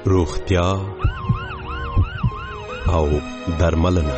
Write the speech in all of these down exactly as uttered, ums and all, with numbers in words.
روغتیا او درملنه.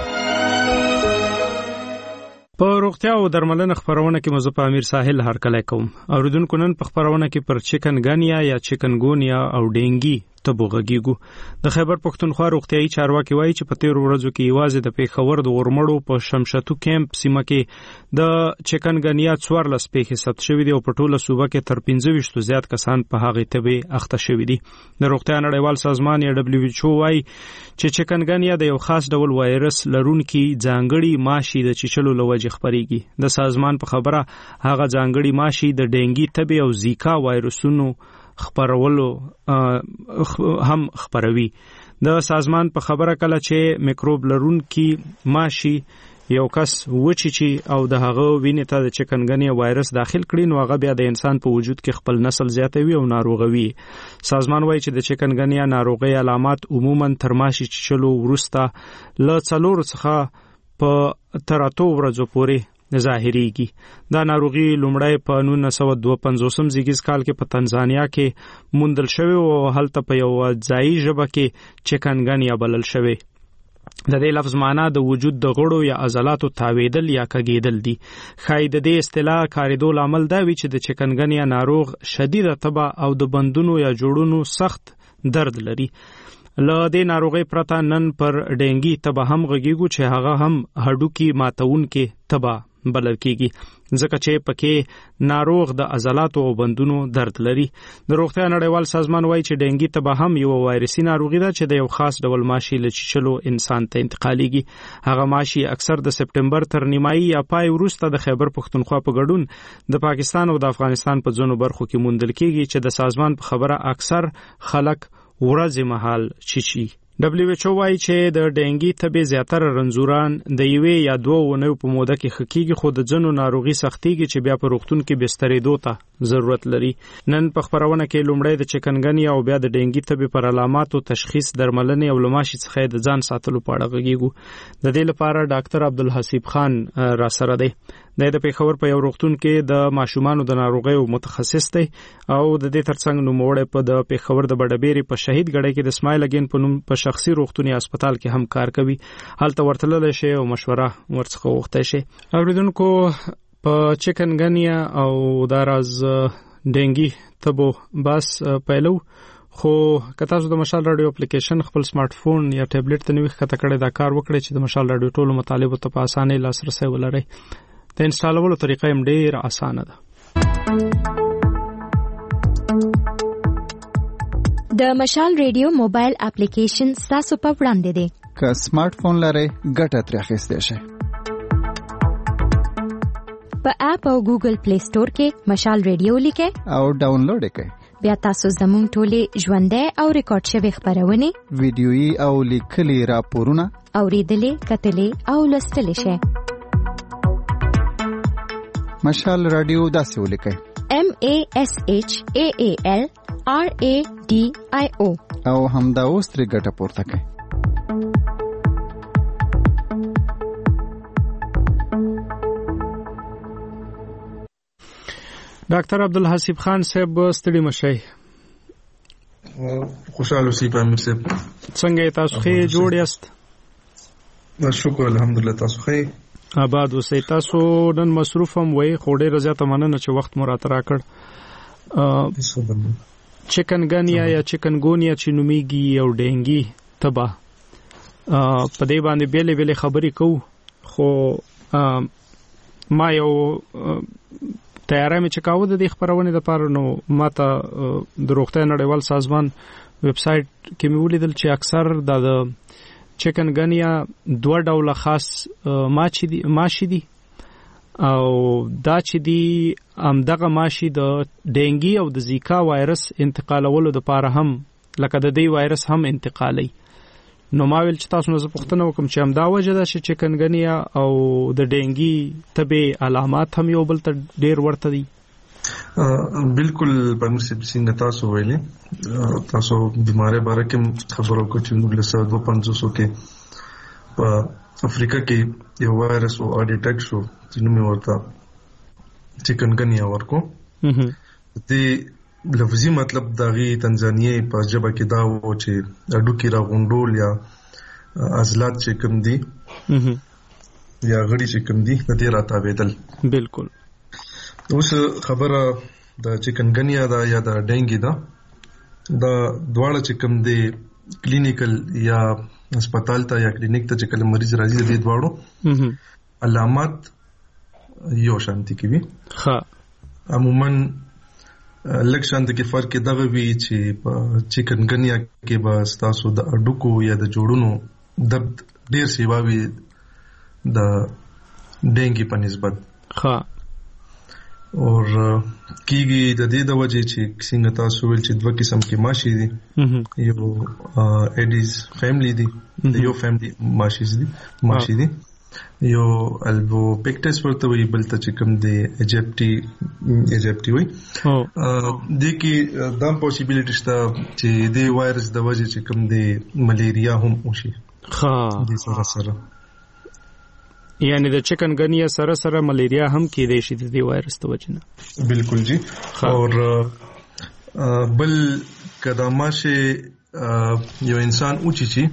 په روغتیا او درملنه خبرونه کې مزه په امیر ساحل هرکلی کوم. اوریدونکو نن په خبرونه کې پر چکن ګنیا یا چکن ګونیا او ډینګي تبو غږیږو. د خیبر پښتونخوا روغتیايي چارواکي وایي چې په تیر ورځو کې یوازې د پیښور د غورمړو په شمشتو کیمپ سیمه کې د چکن ګنیا څوارلس پیښې ثبت شوې دي او په ټوله صوبه کې تر پنځه ویشت زیات کسان په هغې تبې اخته شوي دي. د روغتیا نړیوال سازمان یا دبليو ایچ او وایي چې چکن ګنیا د یو خاص ډول وایرس لرونکي ځانګړي ماشي د چیچلو له وجې خپرېږي. د سازمان په خبره هغه ځانګړي ماشي د ډینګي تبې او زیکا وایرسونو خبرولو هم خبروي. د سازمان په خبره کله چې میکروب لرونکي ماشي یو کس وچیچي او د هغه وینې ته د چکن ګنیا وایرس داخل کړي نو هغه بیا د انسان په وجود کې خپل نسل زیاتوي او ناروغوي. سازمان وایي چې د چکن ګنیا ناروغي علامات عموما تر ماشي چیچلو وروسته له څلورو څخه په تر اتو ورځو پورې ظاهريږي. دا ناروغي لومړی په نولس سوه دوه پنځوس زیږیز کال کې په تنزانیا کې موندل شوی او هلته په یو ځایي ژبه کې چکن ګنیا بلل شوی. د دې لفظ معنا د وجود د غړو یا عضلاتو تاویدل یا کږیدل دي. ښایي د دې اصطلاح کاریدو لامل دا وي چې د چکن ګنیا ناروغ شدیده تبه او د بندونو یا جوړونو سخت درد لري. له دې ناروغي پرته نن پر ډینګي تبه هم غږیږو چې هغه هم هډوکي ماتونکي تبه بلل کېږي ځکه چې پکې ناروغ د عضلاتو او بندونو درد لري. د روغتیا نړیوال سازمان وایي چې ډینګي تبه هم یو وایرسي ناروغي ده چې د یو خاص ډول ماشي له چیچلو انسان ته انتقالېږي. هغه ماشي اکثر د سپټمبر تر نیمایي یا پای وروسته د خیبر پښتونخوا په ګډون د پاکستان او د افغانستان په ځینو برخو کې موندل کېږي چې د سازمان په خبره اکثر خلک ورځې مهال چیچي. دبليو ایچ او وایي چې د ډینګي تبې زیاتره رنځوران د یوې یا دوه اونیو په موده کې ښه کېږي خو د ځینو ناروغي سختېږي چې بیا په روغتون کې بسترېدو ته ضرورت لري. نن په خبرونه کې لومړی د چکن ګنیا او بیا د ډینګي تبې پر علاماتو تشخیص درملنې او له ماشي څخه د ځان ساتلو په اړه غږیږو. د دې لپاره ډاکټر عبدالحسیب خان را سره دی. د پیښور په یو روغتون کې د ماشومانو د ناروغیو متخصص دی او د دې ترڅنګ نوموړی په د پیښور د بډبېرې په شهید ګړی کې د اسماعیل اګین په نوم په شخصي روغتوني هسپتال کې هم کار کوي. هلته ورتللی شي او مشوره ورڅخه وغوښتی شي. اوریدونکو په چکن ګنیا او دا راز ډینګي تبو بس پیلو خو که تاسو د مشال رادیو اپلیکیشن خپل سمارټ فون یا ټابلیټ ته نوې ښکته کړی دا کار وکړئ چې د مشال رادیو ټولو مطالبو ته په اسانۍ لاسرسی ولرئ. د انسټالولو طریقه هم ډېر اسانه ده. د مشال ریډیو موبایل اپلیکیشن ستاسو په وړاندې دی. که سمارټ فون لرئ ګټه ترې اخیستی شئ. په اپ او ګوګل پلی سٹور کې مشال ریډیو لیکئ او ډاونلوډ یې کړئ. بیا تاسو زموږ ټولې ژوندۍ او ریکارډ شوې خبرونه ویډیويي او لیکلي راپورونه اوریدلې کتلې او لوستلې شئ. مشال رادیو داسې ولیکئ M A S H A A L R A D I O او همدا اوس ترې ګټه پورته کړئ. ډاکټر عبدالحسیب خان صاحب ستړي مشئ. خوشاله اوسئ امیر صاحب. څنګه تاسو ښه جوړ یاست؟ شکر الحمدلله. تاسو ښه آباد اوسئ. تاسو نن مصروف هم وئ خو ډېره زیاته مننه چې وخت مو راته راکړ. چکن ګنیا یا چکن ګونیا چې نومیږي او ډینګي تبه په دې باندې بیلې بیلې خبرې کوو خو ما یو تیاری مې چې کاوه د دې خپرونې دپاره نو ما ته د روغتیا نړیوال سازمان ویب سایټ کې مې ولیدل چې اکثر دا د چکن ګنیا دوه ډوله خاص ماشي دي ماشي دي او دا چې دی همدغه ماشي د ډینګي او د زیکا وایرس انتقالولو لپاره هم لکه د دې وایرس هم انتقالي. نو ما ویل چې تاسو نو زه پوښتنه وکم چې همدا وجه ده چې چکن ګنیا او د ډینګي تبې علامات هم یو بل ته ډېر ورته دي. بالکل په مسیب څنګه تاسو ویلي تاسو بیماری باره کې خبرو کو چې موږ له سره دوه پنځوس کې په افریقا کې یو وایرس او ډیټیکټ شو چې نوم یې ورته چکن ګنیا ورکو. دې لفظي مطلب دغه تنزانیه په ژبه کې دا و چې اډو کې را غونډول یا عضلات چې کوم دي یا غړي چې کوم دي د دې راتاوېدل. بالکل. اوس خبره د چکنګنیا دا یا د ډینګي دا دا دواړه چې کوم دي کلینیکل یا هسپتال ته یا کلینیک ته چې کله مریض راځي د دې دواړو علامات یو شانتي کوي. ها عموما لږ شانت کې فرق دغه وی چې په چکنګنیا کې به تاسو د اډوکو یا د جوړونو درد ډیر سیوا وي د ډینګي په نسبت. ها اور کیږي د دې د وجې چې څنګه تاسو ویل چې دوه قسم کې ماشي دي. یو اډیز فیملی دي یو فیملی ماشي دي ماشي دي یو البو پیکټس ورته وی بل ته چې کوم دی ایجپټي ایجپټي وي. د کې دا پوسیبিলিټی شته چې د وایرس د وجې چې کوم دی ملیریا هم وشي. ها د سره سره یعنی د چکنګنیا سره سره ملیریا هم کېدای شي د دې وایرس ته وجنه. بالکل جی. اور بل کدامه شي یو انسان اوچی چی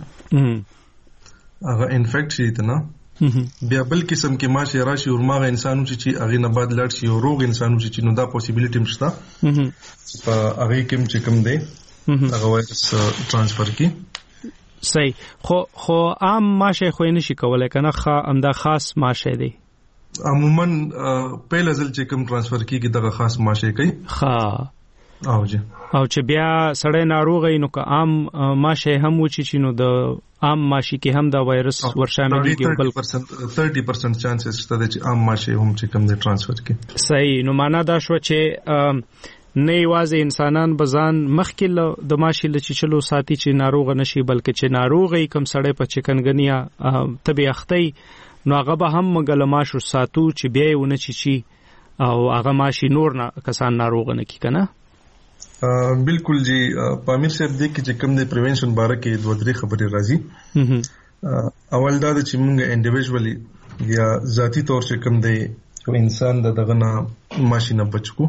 هغه انفیکټ شي ته بیا بل قسم کې ماشه راشي او ماغه انسانو چې هغه نه بعد لړ شي او روغ انسانو چې نو دا پوسیبিলিټی مشته په هغه کې چې کوم دی هغه وایرس ترانسفر کی. صحیح. خو خو عام ماشه خو نه شي کولای کنه خا امدا خاص ماشه دی عموما په لزل چې کوم ترانسفر کیږي دغه خاص ماشه کوي. ها او جی او چې بیا سړی ناروغ نو که عام ماشه هم وچی چې نو د عام ماشي کې هم دا وایرس ورشاملېږي بل ثلاثين پرسنټ چانسز شته چې عام ماشه هم چې کوم دی ترانسفر کی. صحیح. نو معنا دا شو چې نه یوازې انسانان بزان مخکې د ماشي ل چلو ساتي چې ناروغ نشي بلکې چې ناروغي کم سړی په چکنګنیا تبي اختی نو هغه به هم مګل ماشو ساتو چې بیا ونه چی چی او هغه ماشي نور نه کسان ناروغ نه کی کنه. بالکل جی. پامیر صاحب دې کې چې کوم دی پریونشن باره کې دوه درې خبرې راځي. اول دا چې موږ انډیویډوالي یا ذاتی طور چې کوم دی انسان د دغه نه ماشي نه بچو.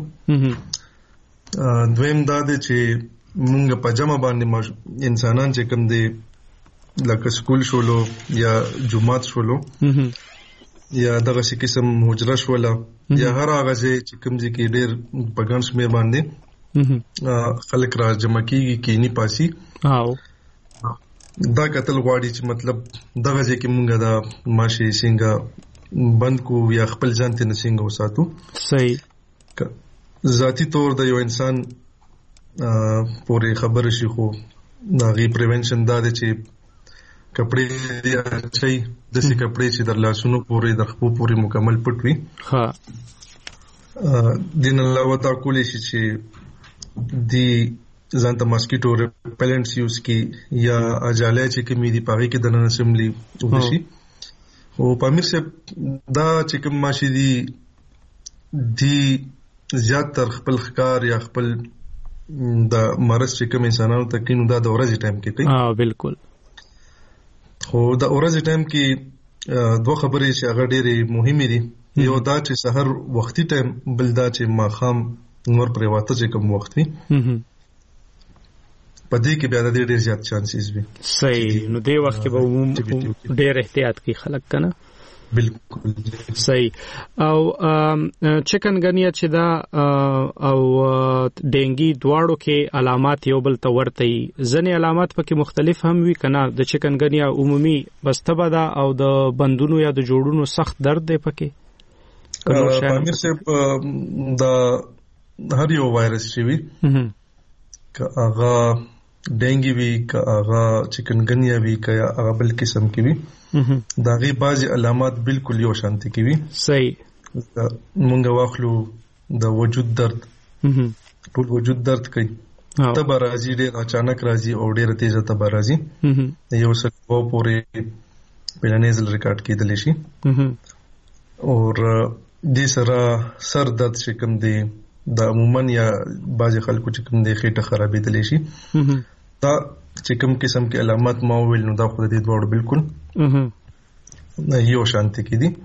دویم دا چې موږ په جمع باندې انسانان چې کوم دی لکه سکول شولو یا جمعات شولو یا دغه قسم حجره شوله یا هر هغه چې کوم ځای کې ډېر په ګڼ شمېر باندې خلک را جمع کیږي کینی پاسي. او دا قتل غواړي چې مطلب دغه ځای کې مونږه دا ماشي څنګه بند کو یا خپل ځان ته نسنګ وساتو. صحیح. ذاتی طور د یو انسان پورې خبر شي خو دا غي پریونشن دا دی چې کپڑے دی اچھای د سې کپڑے چې در لاسونو پورې د خپو پورې مکمل پټ وي. ها دین الله وتا کولی شي چې دی ځانته ماسکیټو ریپلنټس یوز کی یا اجاله چې کومې دی پاره کې د نن اسمبلی وشي. او پامیر صاحب دا چې کوم ماشي دی دی زیات تر خپل ښکار یا خپل د مرض چې کوم انسانانو ته کینو دا د ورځې ټایم کې کوي. ها بالکل. خو د ورځې ټایم کې دوه خبرې چې هغه ډېرې مهمې دي. یو دا چې سحر وختي ټایم بل دا چې ماخام نور پرې واته چې کوم وخت وي پدې کې بیا د ډېر زیات چانسز وي. صحیح. نو دې وخت کې به ډېر احتیاط کوي خلک کنه. بالکل صحیح. او چکنګنیا چې دا او ډینګي دواړو کې علامات یو بل ته ورته وي. ځینې علامات پکې مختلف هم وي کنه. د چکنګنیا عمومي بستبه ده او د بندونو یا د جوړونو سخت درد دی پکې. پامیر صاحب دا هر یو وایرس چې وي که هغه ډینګي وي که هغه چکنګنیا وي که هغه بل قسم کې وي دا غي بعضي علامات بالکل یو شانتي کې وي. صحیح. مونږ واخلو د وجود درد ټول وجود درد کوي. تب راځي ډېر اچانک راځي او ډېر تیز تب راځي. یو څه په پورې په نېزل ریکارډ کېدل شي. اور دې سره سر درد چې کوم دی دا عموما یا بعض خلکو چې کوم دی خېټه خرابېدل شي. دا چې کوم قسم کې علامات ما ویل نو دا خو دې دوړ بالکل یو شانتي کې دي.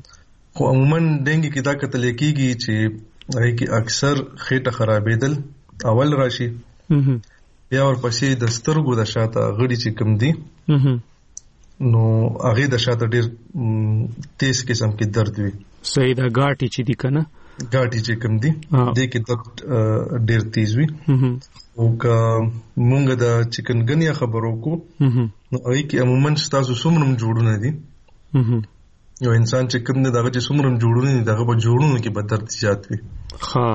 خو عموما ډینګي کې دا کتل کېږي چې هغه کې اکثر خېټه خرابېدل اول راشي بیا ورپسې د سترګو د شاته غړي چې کوم دي نو هغه د شاته ډیر تیز قسم کې درد وي. صحیح دا غاټي چې دي کنه غاټي چې کوم دي د کې درد ډیر تیز وي. او که مونږ د چکنګنیا خبرو کو نو هغه کې عموما تاسو څومره جوړونه دي یو انسان چې کوم نه دغه چې څومره جوړونه دي دغه په جوړونه کې به درد زیات وي. ها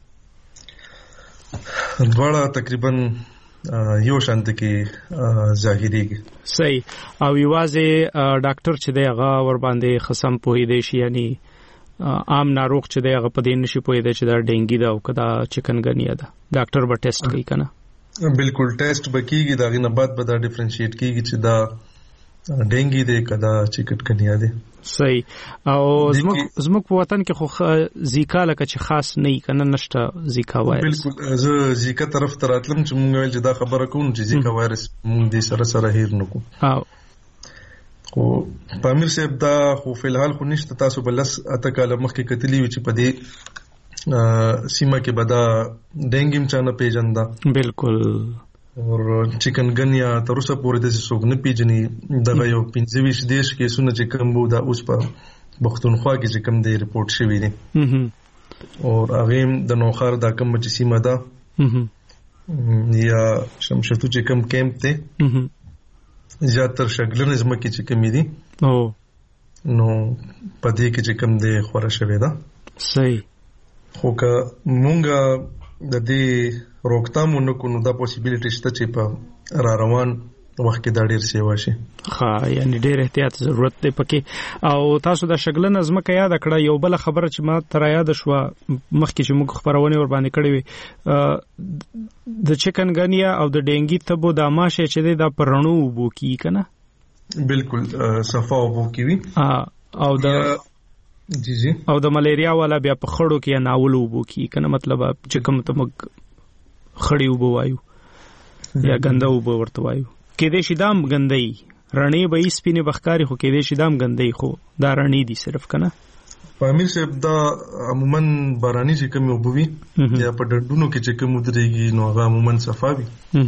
دواړه تقریبا یو شانت کې ظاهريږي. صحیح. او یوازې ډاکټر چې دی هغه ور باندې خصم پوي دی شي یعنی عام ناروغ چې دی هغه په دې نشي پوي دی چې دا ډینګي دا او کدا چکنګنیا ده ډاکټر به ټیسټ کوي کنه. بالکل ټیسټ بکیږي دا غي نه بعد به دا ډیفرنشیټ کیږي چې دا ډینګي دی کدا چکنګنیا دی. صحیح. او زموږ زموږ په وطن کې خو زیکا لکه چې خاص نه کنه نشته زیکا وایرس. بالکل زه زیکا طرف ته راتلم چې مونږ ویل چې دا خبره کوم چې زیکا وایرس مونږ دې سره سره هیر نکو. او خو پامیر صاحب دا خو فلحال خو نشته. تاسو بلس اته کاله مخکې کتلی وی چې په دې سیمه کې بدا ډینګیم چانه پیژندا. بالکل. اور چکنګنیا تر اوسه پورې د څوک نه پیژني. دغه یو پنځه ویشت دیش کې سونه چې کوم بو دا اوس په پښتونخوا کې چې کوم دی ریپورت شوی دی. اور هغه د نوخار دا کوم چې سیمه ده یا شمشتو چې کوم کیمپ ته زیاتره شګلن زمکه چې کوم دي او نو پدې کې چې کوم دی خوره شوی ده. صحیح. خو که مونږه د دې روکتام نو کو نو دا پوسیبিলিټی شته چې په را روان وخت کې دا ډیر سیوا شي. ها یعنی ډیر احتیاط ضرورت دی پکې. او تاسو د شګلن ازمکه یاد کړه یو بل خبره چې ما تر یاد شو مخکې چې موږ خبرونه ور باندې کړې وي د چکنګنیا او د ډینګي تبو د ماشه چې د پرڼو وبو کی کنه. بالکل صفا وبو کی وي. او د جی جی او د ملیریا والا بیا په خړو کې ناول وبو کی کنه مطلب چې کوم ته مګ خړی وبو وایو یا ګنده وبو ورته وایو. کې دې شیدام ګندې رڼې به سپینې بخکاری خو کې دې شیدام ګندې خو دا رڼې دي صرف کنه. پامیر صاحب دا عموما باراني چې کوم وبوي یا په ډډونو کې چې کوم درېږي نو هغه عموما صفاوي.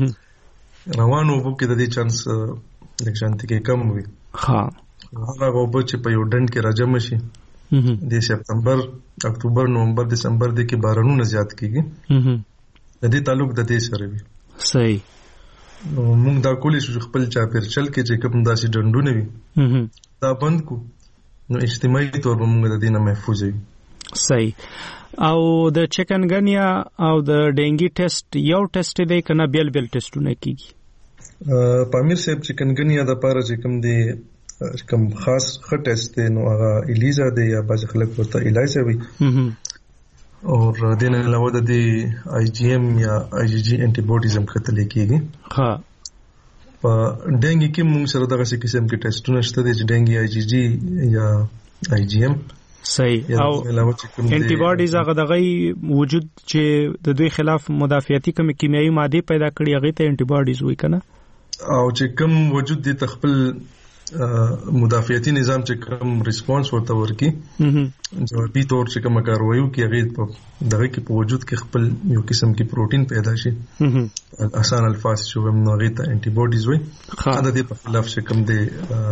روانو وبو کې د دې چانس د شانتي کې کم وي. ها هغه وبو چې په یو ډند کې راجم شي د سپتمبر اکتوبر نومبر دسمبر د کې بارانونه زیات کیږي د دې تعلق د دې سره وي. صحیح. نو موږ دا کولی شو خپل چاپیر چل کې چې کوم داسې ډندونه وي دا بند کو نو اجتماعي تور موږ د دې نه محفوظ وي. صحیح. او د چکنګنیا او د ډینګي ټیسټ یو ټیسټ دی کنه بیل بیل ټیسټونه کیږي. پامیر صاحب چکنګنیا د پاره چې کوم دی کوم خاص خ ټیسټ دی نو هغه الیزا دی یا باز خلک ورته الایزا وي. اور دین علاوه د دې آی جی ایم یا آی جی جی انټي باډیز هم کتل کېږي. ها په ډینګي کې موږ سره دغه قسم کې ټیسټونه شته چې ډینګي آی جی جی یا آی جی ایم. صحیح. او انټي باډیز هغه دغه وجود چې د دوی خلاف مدافعتي کوم کیمیاوي ماده پیدا کړي هغه ته انټي باډیز وایي کنه. او چې کوم وجود دي تخپل مدافعتي نظام چې کوم ریسپانس ورته ورکي جوابي تور چې کوم کاروایو کې هغه په دغه کې په وجود کې خپل یو قسم کې پروتین پیدا شي. آسان الفاظ چې هم نو هغه ته انټي باډیز وایي. دا د په خلاف چې کوم د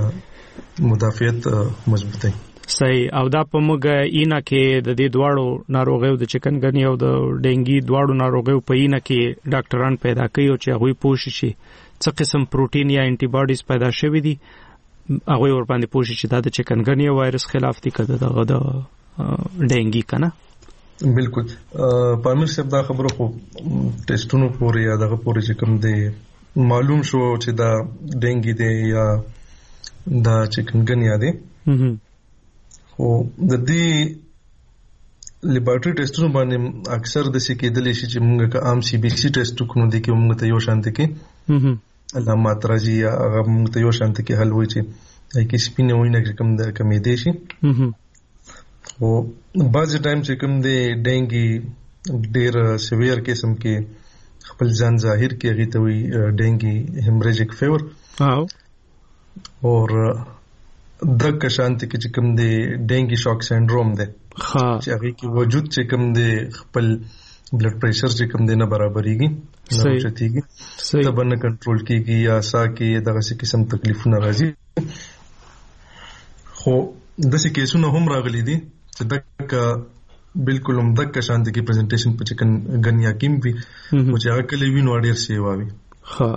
مدافعت مضبوطي. صحیح. او دا په موږ اینا کې د دې دواړو ناروغیو د چکنګنیا او د ډینګي دواړو ناروغیو په اینا کې ډاکټران پیدا کوي او چې هغه پوښي شي څه قسم پروتین یا انټي باډیز پیدا شوی دي هغه ور باندې پوښي چې دا د چکنګنیا وایرس خلاف دي کده دغه د ډینګي کنه. بالکل. پامیر صاحب دا خبره خو ټیسټونو پورې یا دغه پورې چې کوم دی معلوم شو چې دا ډینګي دی یا دا چکنګنیا دی. او د دې لیبارټری ټیسټونو باندې اکثر د څه کېدل شي چې موږ که عام سی بي سي ټیسټ کوو د کې موږ ته یو شانت کې علامات راځي یا هغه موږ ته یو شانت کې حل وایي چې کې سپینه وینه کوم د کمې دي شي. او بعض ټایم چې کوم د ډینګي ډیر سیویر قسم کې خپل ځان ظاهر کې هغه ته وي ډینګي هیمریجیک فیور. او اور د کشانت کې چې کوم د ډینګي شاک سنډروم ده چې هغه کې وجود چې کوم د خپل بلډ پریشر چې کوم دی نه برابرېږي نه اوچتېږي تبه نه کنټرول کېږي یا ساه کې دغسې قسم تکلیفونه راځي. خو داسې کیسونه هم راغلي دي چې دغه بالکل هم دغه شانتي کې پریزنټیشن په چکن ګنیا کې وي او چې هغه کله وي نو ډېر سیوا وي ها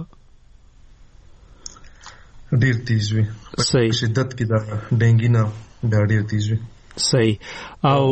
ډېر تیز وي صحیح شدت کې دا ډینګي نه بیا ډېر تیز وي صحیح. او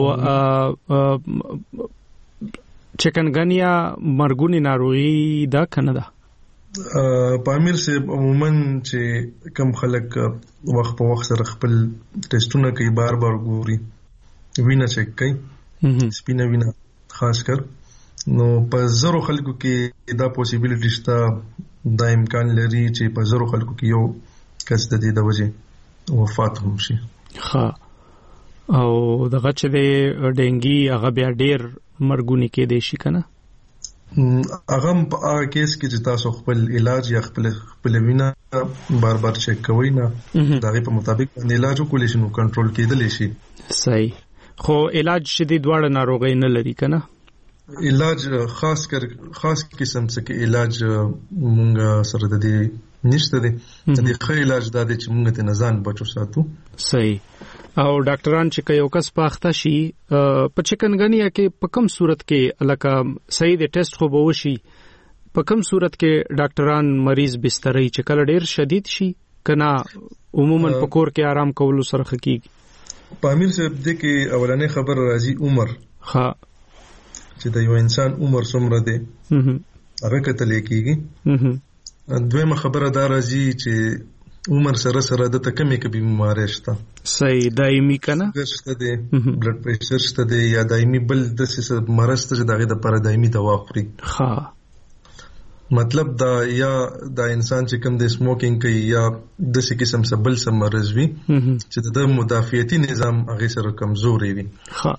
چکن ګنیا مرګونی ناروغي دا کنه ده پامیر سے عموماً چې کم خلک وخت په وخت سره خپل ټیسټونه کوي بار بار ګوري وینه چک کوي سپینه وینه خاص کر نو په زرو خلکو کې دا پوسیبلیټی شته دا امکان لري چې په زرو خلکو کې یو کس د دې د وجې وفات هم شي. ها او دغه چې د ډینګي هغه بیا ډیر مرګونی کې دی شي کنه هغه په کیس کې چې تاسو خپل علاج یا خپل خپل وینه بار بار چک کوئ نه دا غي په مطابق باندې علاج وکولې شي نو کنټرول کېدل شي. صحیح. خو علاج شدید واړه ناروغي نه لري کنه علاج خاص کر خاص قسم څه کې علاج مونږ سره د دې نشته دي د ښه علاج دا دی چې مونږ ته نزان بچو ساتو. صحیح. او ډاکټران چې یو کس پاخته شي په چکن ګنیا کې په کوم صورت کې الکه صحیح د ټیسټ خو به وشي په کوم صورت کې ډاکټران مریض بسترې چې کله ډیر شدید شي کنا عموما په کور کې آرام کولو سره خکېږي. پامیر صاحب دې کې اولنې خبر راځي عمر ها چې د یو انسان عمر څومره دی هغه کتل کېږي. دویمه خبره دا راځي چې عمر سره سره د تکمه کې بیماری شته صحیح دایمي کنه شته دی بلډ پریشر شته دی یا دایمي بل د څه مرض ته دغه د پر دایمي دوا خوري. ها مطلب دا یا دا انسان چې کوم د سموکینګ کوي یا د څه قسم څه بل څه مرض وي چې د مدافعتي نظام هغه سره کمزوري وي. ها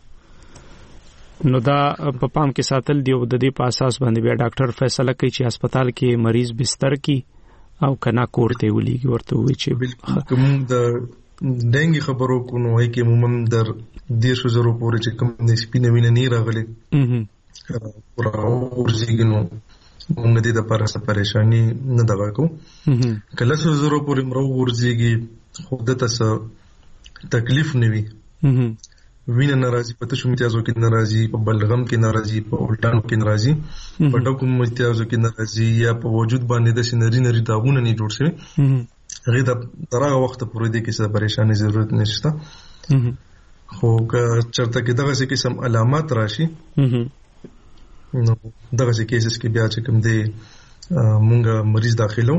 نو دا په پام کې ساتل دی او د دې په اساس باندې بیا ډاکټر فیصله کوي چې هسپتال کې مریض بستر کې او کنا کوړته ولېږي ورته وی چې کوم د ډینګي خبرو کو نو هي کې عموما در دیرشو زرو پورې چې کوم د سپینه وینه نه راغلي پورا ورزيږي نو موږ دې د پاره پریشانی نه دغه کو کله څو زرو پورې مرو ورزيږي خو د تاسو تکلیف نه وي وینه ناراضي پته شو امتیازو کې ناراضي په بلغم کې ناراضي په الټانو کې ناراضي په ډاکو امتیازو کې ناراضي یا په وجود باندې د سينري نری داغونه نه جوړ شي هغه د دراغه وخت پورې د کیسه پریشانی ضرورت نشته. خو که چرته کې دغه څه قسم علامات راشي نو دغه څه کیسز کې بیا چې کوم دی مونږه مریض داخلو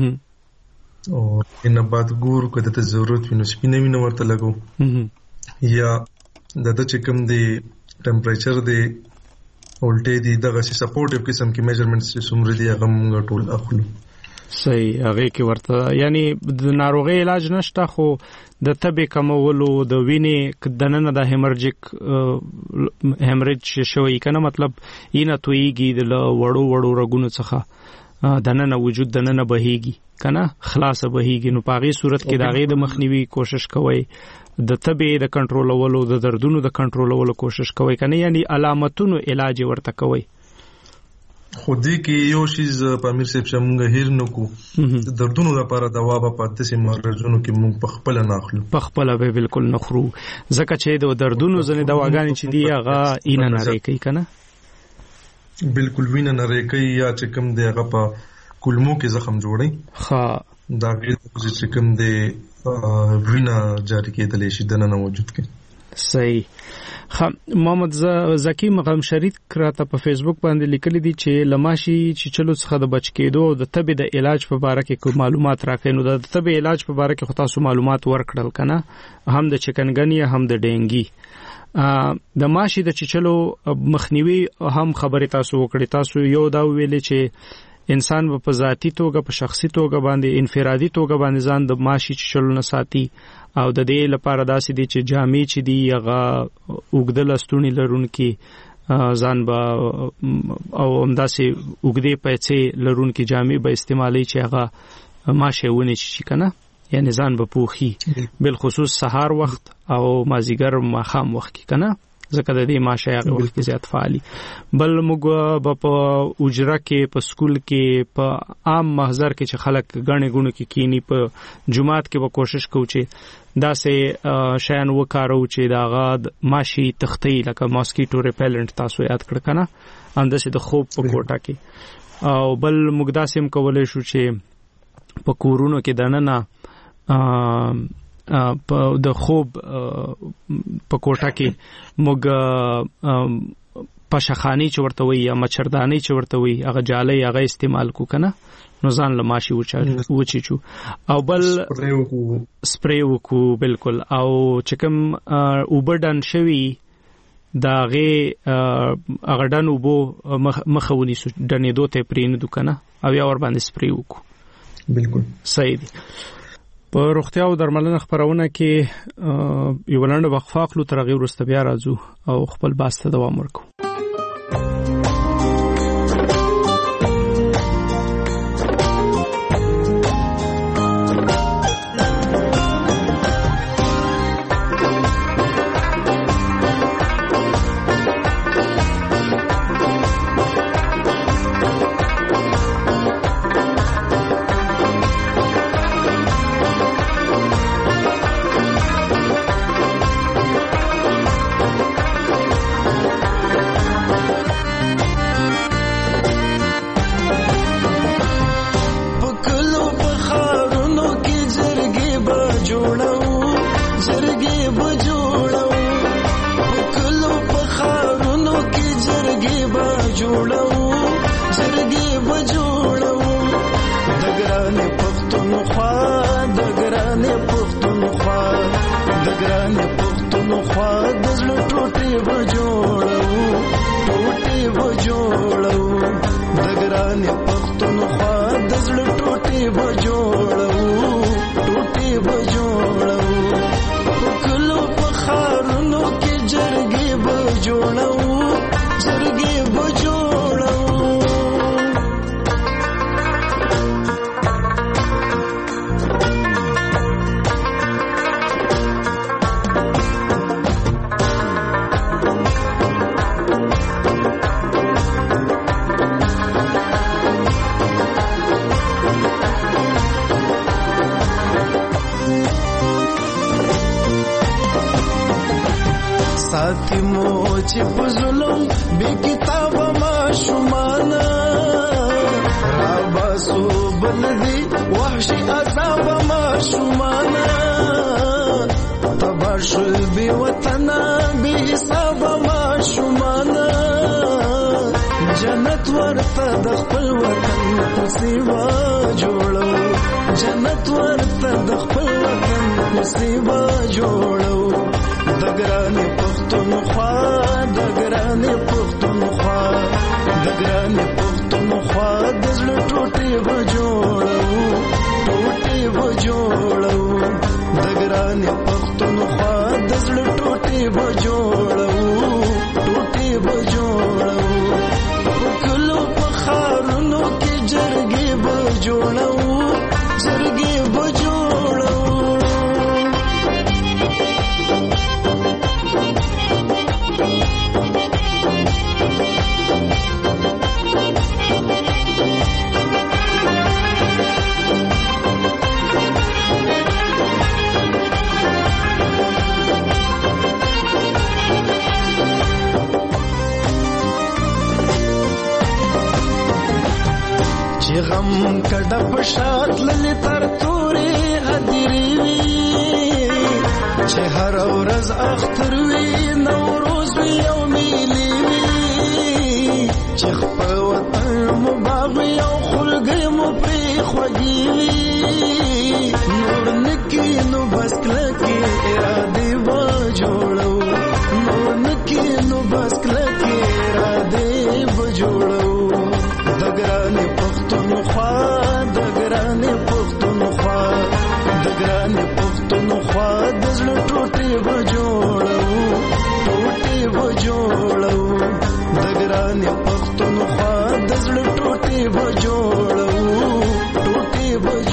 او ان بعد ګور کده ته ضرورت وینو سپینه وینو ورته لګو یا د د چې کوم دی ټمپریچر دی اولټې دی دغه سي سپورټیو قسم کې میجرمنټس چې څومره دی هغه موږ ټول اخلو. صحیح. هغه کې ورته یعنی د ناروغي علاج نشته خو د تبه کمولو د وینې دننه د هیمرجیک هیمریج شوی کنه مطلب اینه تویږي د وړو وړو رګونو څخه دننه وجود دننه بهيږي کنه خلاص بهيږي نو په هغه صورت کې د هغه د مخنیوي کوشش کوي د تبه د کنټرولولو د دردونو د کنټرولولو کوشش کوي کنه یعنی علامتونو علاج ورته کوي. خو دې کې یو شیز په امیر صاحب څنګه هیر نو کو دردونو لپاره دوا په پاتې سي مرزونو کې موږ په خپل نه اخلو په خپل به بالکل نخرو ځکه چې د دردونو ځنه دواګانې چې دی هغه اینه نه کوي کنه بالکل وینه نه کوي یا چې کوم دی هغه په کولمو کې زخم جوړي ها دا غیر چې کوم دی وینا جاری کېدل شي د نن وجود کې. صحیح. خ محمد زکی مقام شریف کراته په فیسبوک باندې لیکلي دي چې لماشي چې چلو څخه د بچ کېدو او د تبه د علاج په اړه کې کوم معلومات راکړي نو د تبه علاج په اړه کې خو تاسو معلومات ورکړل کنه هم د چکنګنی هم د ډینګي د ماشي د چلو مخنیوي هم خبره تاسو وکړي تاسو یو دا ویلې چې انسان په ذاتی توګه په شخصي توګه باندې انفرادي توګه باندې ځان د ماشي چلو نه ساتي او د دې لپاره داسې دي چې جامې چې دی هغه وګدل استونی لرونکي ځان با او همداسې وګدې پیسې لرونکي جامې به استعمالي چې هغه ماشه ونی شي کنه یعنی ځان به پوخي بل خصوص سحر وخت او مازیګر ماخام وخت کې کنه ځکه د دې ماشه هغه وخت کې زیات فعالي. بل موږ په اجره کې په سکول کې په عام محضر کې چې خلک غاڼې غونو کې کینی په جمعات کې به کوشش کوو چې دا سه شیان وکارو چې دا غاد ماشي تختی لکه ماسکیټو ریپیلنت تاسو یاد کړ کنه اندسه د خوب په کوټه کې او بل موږ دا سم کولای شو چې په کورونو کې دننه په د خوب په کوټه کې موږ پشخانی چې ورته وي یا مچردانی چې ورته وي هغه جالي هغه استعمال کو کنه نو ځان لماشي وچا وچی چو او بل سپری وکو بالکل او چې کوم اوبردان شوی داغه اغدان وبو مخونی سو دنه دوته پرین دکنه او یا ور باندې سپری وکو بالکل صحیح دی. په روغتیا او درملنه خبرونه کې یو لاندې وقفه خپل ترغیب ورسته بیا راځو او خپل باسته دوام ورکو.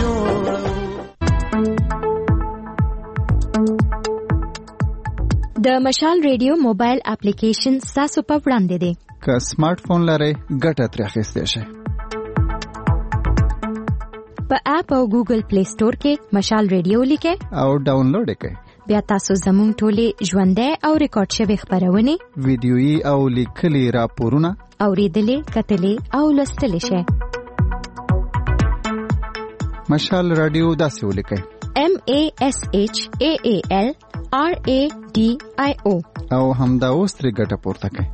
د د مشال ریډیو موبایل اپلیکیشن تاسو په وړاندې دی. که سمارټ فون لرئ ګټه ترې اخیستی شئ. په اپ او ګوګل پلی سٹور کې مشال ریډیو لیکئ او ډاونلوډ یې کړئ. بیا تاسو زموږ ټولې ژوندۍ او ریکارډ شوې خبرونه، ویډیويي او لیکلي راپورونه اوریدلې، کتلې او لوستلې شئ. مشال رادیو داسې ولیکئ: M A S H A A L R A D I O او همدا اوس ترې ګټه پورته کړئ.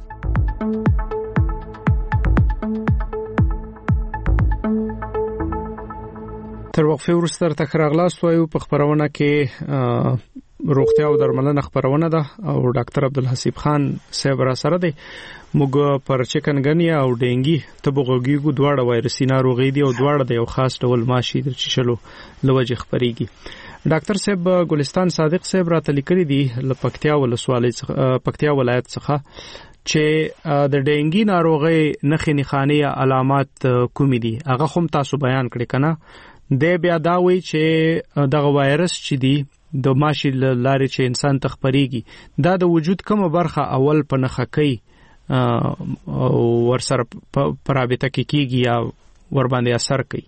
تر وقفه وروسته تر راغلاست وایو په خبرونه کې روغتیا او درملنه خبرونه ده او ډاکټر عبدالحسیب خان صاحب را سره دی. موږ پر چکنګنیا او ډینګي تبوغږیګو دواړه وایرسي ناروغي دي او دواړه د یو خاص ډول ماشي د چشلو لوجه خبريږي. ډاکټر صاحب ګلستان صادق صاحب راته لیکلي دي له پکتیا ولسوالۍ پکتیا ولایت څخه چې د ډینګي ناروغي نښې نښانې یا علامات کومې دي هغه هم تاسو بیان کړئ کنه. د بیا دا وی چې دغه وایرس چې دی د ماشي لارې چې انسان ته خپريږي دا د وجود کومه برخه اول په نخه کوي او ورسره پرابطه کې کیږي یا ور باندې اثر کوي.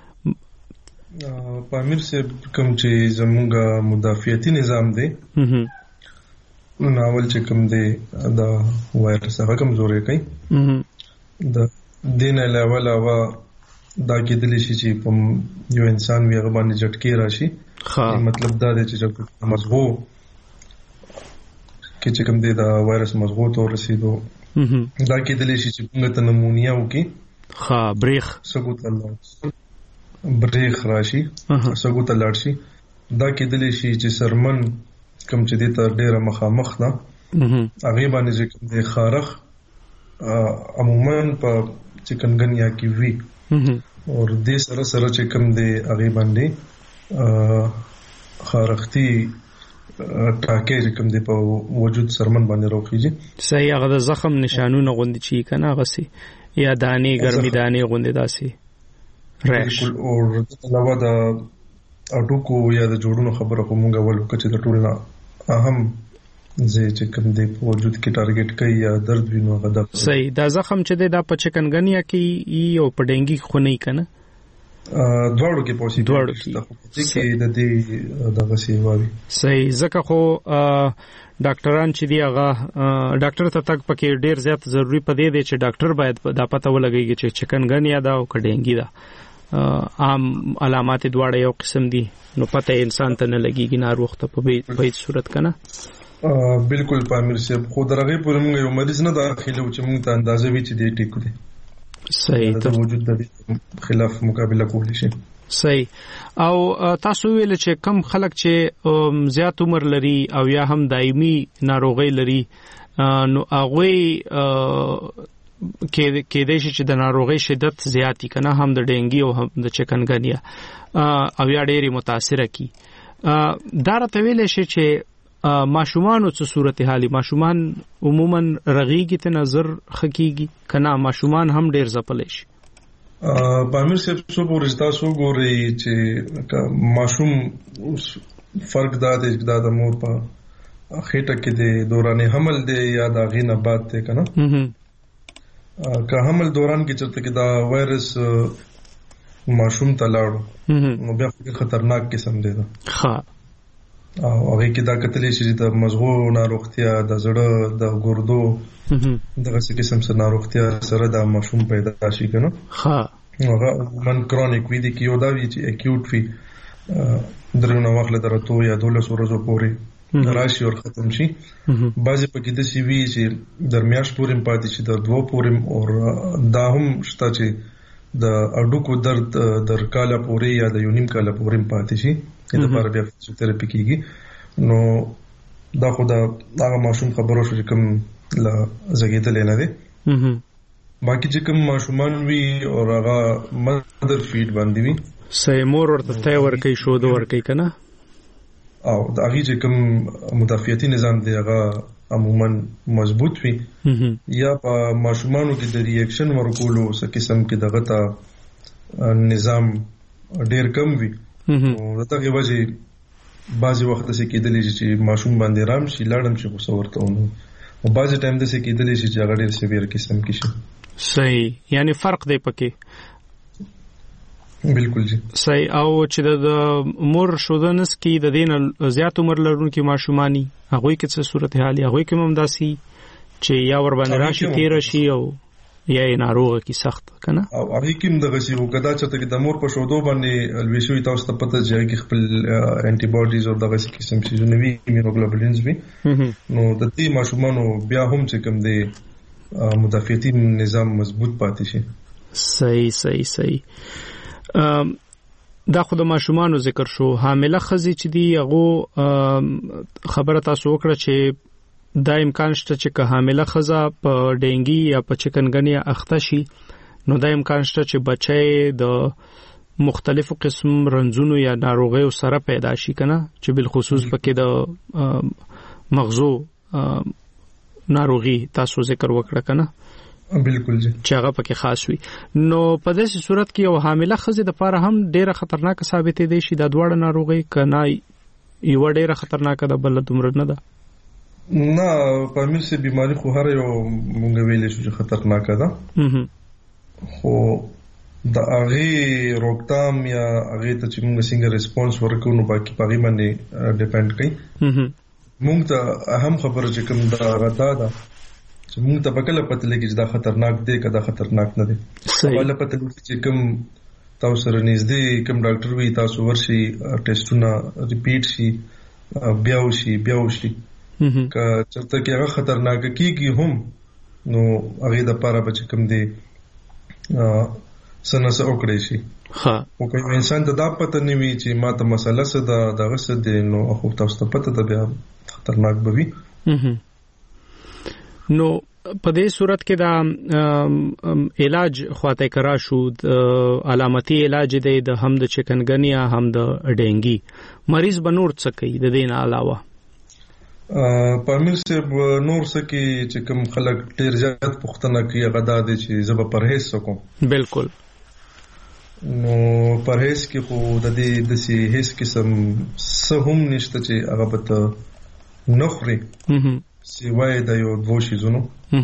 پامیر سے کوم چې زموږ مدافعتي نظام دی ناول چې کوم دی دا وایرس هغه کمزوري کوي. د دین علاوه علاوه دا کېدلی شي چې په یو انسان وی هغه باندې جټکی راشي. مطلب دا دی چې مزغو کې چې کوم دی دا وایرس مزغو ته رسیدو دا کېدلی شي چې موږ ته نمونیا وکي. ها بریخ سګوت الله بریخ راشي سګوت لاړ شي. دا کېدلی شي چې سرمن کوم چې دی ته ډیره مخامخ نه هغه باندې چې کوم دی خارخ عموما په چکنګنیا کې وی اور دې سره سره چې کوم دی هغه باندې خارختي ټاکې چې کوم دی په وجود سرمن باندې روخیږي. صحیح هغه د زخم نشانونه غوندي چی کنه هغه سي یا دانې ګرمي دانې غوندي داسي ریش او علاوه د اډوکو یا د جوړونو خبره کومه ولو کچې د ټول نه اهم زه چې کوم دی په وجود کې ټارګټ کوي یا درد وینو غدا. صحیح دا زخم چې دی دا په چکنګنیا کې او په ډینګي خو نه کنه دواړو کې پوسیبل دواړو کې د دې دغه سی وایي. صحیح ځکه خو ډاکټران چې دی هغه ډاکټر ته تک پکې ډیر زیات ضروری پدې دی چې ډاکټر باید دا پته ولګي چې چکنګنیا دا او ډینګي دا عام علامات دواړه یو قسم دي نو پته انسان ته نه لګيږي ناروغ ته په هیڅ صورت کنه. بالکل پامیر صاحب خو درغه پر موږ یو مریض نه داخلو چې موږ ته اندازه وی چې دی ټیک دی. صحیح د وجود د خلاف مقابله کولی شي. صحیح او تاسو ویل چې کم خلک چې زیات عمر لري او یا هم دایمي ناروغي لري نو هغه کې کې د شي چې د ناروغي شدت زیاتی کنه هم د ډینګي او هم د چکنګنیا او یا ډېری متاثر کی. دا راته ویل شي چې ماشومان او څه صورتحالي ماشومان عموما رغيږي ته نظر خکېږي کنه ماشومان هم ډېر ځپل شي. پامیر صاحب څو پورې تاسو ګورئ چې ماشوم فرق دا دی چې د مور په خېټه کې د دوران حمل دی یا د غینه بعد دی کنه که حمل دوران کې چرته کې دا وایرس ماشوم ته لاړو نو بیا خطرناک قسم دی دا. ها او هغه کې دا کتلې چې د مزغو ناروغتیا د زړه د ګردو دغه څه قسم سره ناروغتیا سره د ماشوم پیدا شي کنه. ها هغه من کرونیک وی دي کې یو دا وی چې اکیوټ وی درنه واخله درته یا دولس ورځې پورې راشي او ختم شي. بعضی پکې د سی وی چې درمیاش پورې پاتې شي د دوه پورې او دا هم شته چې د اډوکو درد در کاله پورې یا د یونیم کاله پورې پاتې شي د لپاره بیا فزیوتراپي کیږي. نو دا خو دا هغه ماشوم خبرو شو چې کوم لا زګیدل نه دي. باقي چې کوم ماشومان وی او هغه مدر فیډ باندې وی سې مور ورته ته ورکې شو دو ورکې کنه او دا هغه چې کوم مدافعتي نظام دی هغه عموما مضبوط وي یا په ماشومانو کې د ریاکشن ورکولو څه قسم کې دغه تا نظام ډیر کم وي او دغه وجه بعضی وخت څه کېدلی چې ماشوم باندې رام شي لاړم شي غوسه ورته ونه او بعضی ټایم د څه کېدلی شي چې هغه ډېر سیویر قسم کې شي. صحیح، یعنی فرق دی پکې. بالکل جی صحیح. او چې د مور شودنس کې د دین زیات عمر لرونکو ماشومانی هغه کې څه صورتحال هغه کې ممداسي چې یا ور باندې راشي تیر شي او یا ناروغه کی سخت کنه او هغه کوم دغه سی وکدا چې د مور په شودو باندې الویشوي تاسو ته پته چې خپل انټي باډیز او دغه قسم شي نو وی ایمونوګلوبولینز وی نو د دې ماشومانو بیا هم چې کوم دی مدافعتي نظام مضبوط پاتې شي. صحیح صحیح صحیح. دا خو د ماشومانو ذکر شو. حامله خزي چې دی هغه خبره تاسو وکړه چې دا امکان شته چې که حامله خزه په ډینګي یا په چکنګنیا اخته شي نو دا امکان شته چې بچي د مختلفو قسم رنځونو یا ناروغیو سره پیدا شي کنه چې بل خصوص پکې د مغزو ناروغي تاسو ذکر وکړه کنه. بالکل جی چې هغه پکې خاص وي. نو په داسې صورت کې یو حامله خزه د پاره هم ډیره خطرناک ثابت دي شي د دواړه ناروغي کنه یو ډیره خطرناک ده بل دومره نه ده. نه پامیر سي بیماری خو هر یو مونږ ویلې شو چې خطرناک ده خو د هغه روکتام یا هغه ته چې مونږ څنګه ریسپانس ورکو نو باقي پاغي باندې ډیپند کوي. مونږ ته اهم خبره چې کوم دا غدا ده چې مونږ ته پکله پته لګي چې دا خطرناک دی که دا خطرناک نه دی. ولا پته لګي چې کوم تاسو سره نږدې کوم ډاکټر وي تاسو ورشي ټیسټونه ریپیټ شي بیا وشي بیا وشي که چرته کې هغه خطرناک کیږي هم نو هغه د پاره بچ کم دی سنسه وکړي شي. ها او که انسان ته دا پته نه وي چې ما ته مسله څه ده دغه څه دی نو خو تاسو ته پته ده بیا خطرناک به وي. نو په دې صورت کې دا علاج خواته کرا شو علامتي علاج دی د هم د چکنګنیا هم د ډینګي مریض بنور څه کوي د دین علاوه پامیر صاحب نور سکی چې کوم خلک ډیر زیات پختنه کوي غدا دي چې زب پرهیز وکم. بالکل. نو پرهیز کې خو د دې د سي هیڅ قسم څه هم نشته چې هغه به نخري سیوای د یو دوه شیزونو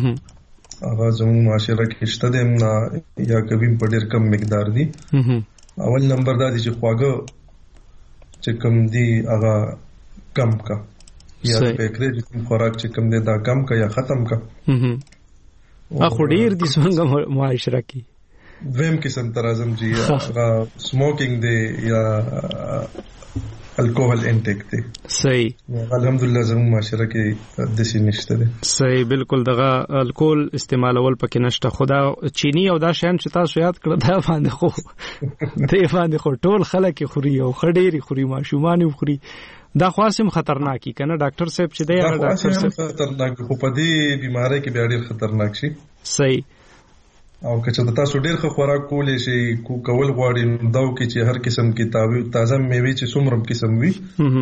هغه زموږ معاشره کې شته د یا کبي په ډیر کم مقدار دي. اول نمبر دا دي چې خواږه چې کم دي هغه کم کا یا فکرې چې خوراک چې کم دی دا کم کا یا ختم کا. اخو ډیر دي څنګه معاشره کې ویم قسم ترازم جی هغه سموکینګ دی یا الکوهل انټیک دی. صحیح. الحمدلله زموږ معاشره کې د سې نشته دی. صحیح بالکل. دغه الکول استعمالول پکې نشته. خدا چینی او دا شین چې تاسو یاد کړل دا باندې خو ته باندې خو ټول خلک خوري او خډيري خوري ماشومان خوري دا خاصم خطرناکي کنه ډاکټر صاحب چې دی هغه ډاکټر صاحب خطرناک خو په دې بیماری کې بیا ډیر خطرناک شي. صحیح. او که چې تاسو ډیر ښه خوراک کولې شي کو کول غواړي دا کې چې هر قسم کې تاوی تازه میوه چې څومره قسم وي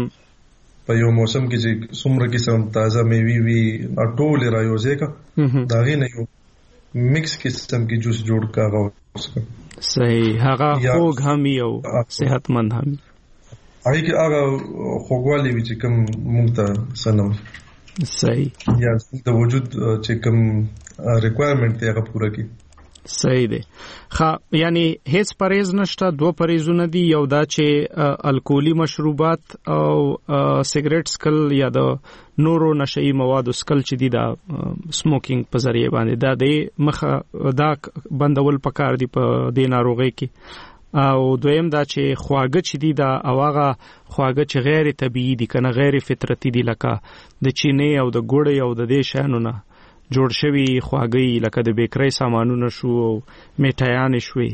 په یو موسم کې چې څومره قسم تازه میوه وي ټول رايوځي کا دا غي نه یو مکس قسم کې جوس جوړ کا غوښه. صحیح. هغه خوږ هم او صحتمند هم هغه کې هغه خوږوالی وي چې کوم موږ ته سنم. صحیح. یا د وجود چې کوم ریکوایرمنت دی هغه پوره کی. صحیح دی. خا یعنی هیڅ پرهیز نشته. دو پرهیزونه دي یو دا چې الکولی مشروبات او سیګریټ سکل یا د نورو نشئی موادو سکل چې دي دا سموکینګ په ذریعہ باندې دا د مخه دا بندول پکار دي په دې ناروغي کې. او دویم دا چې خواږه چې دي دا اواغه خواږه چې غیر طبيعي دي کنه غیر فطرتي دي لکه د چینه او د ګوړې او د دې شانو نه جوړ شوی خواږه لکه د بیکری سامانونه شو میټایان شوي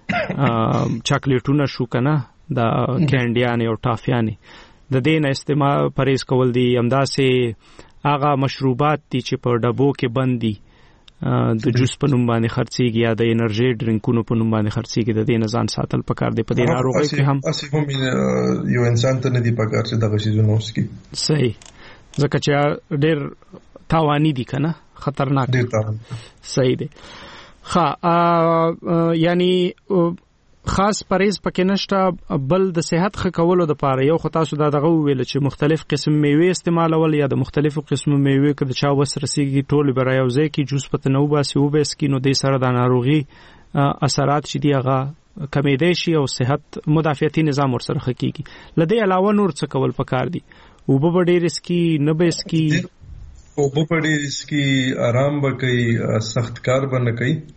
چاکلیټونه شو کنه د کینډیان او ټافیان د دې نه استعمال پرهیز کول دي. همداسې هغه مشروبات دي چې په ډبو کې بند دي د جوس په نوم باندې خرڅيږي یا د انرژي ډرینکونو په نوم باندې خرڅيږي د دې نه ځان ساتل پکار دی. په دې ناروغي کې هم اسی هم یو انسان ته نه دی پکار چې دغه شی زونه وسکي. صحیح. ځکه چې ډېر تاوانی دي کنه خطرناک. ډېر تاوان. صحیح دی. ها یعنی خاص پرهیز پکې نشته، بل د صحت ښه کولو لپاره یو خو تاسو دا دغه ویل چې مختلف قسم میوه استعمالول یا د مختلفو قسمو میوه کې د چا وس رسیږي ټول به رايوځي کې جوس پته نو باسي او به سکینو د سره د ناروغي اثرات چې دی هغه کمیدې شي او صحت مدافعتي نظام ورسره خکېږي. لدې علاوه نور څه کول پکار دي؟ او به ډېر اسکی نه به اسکی او په ډېر اسکی آرام به کوي، سخت کار به نه کوي.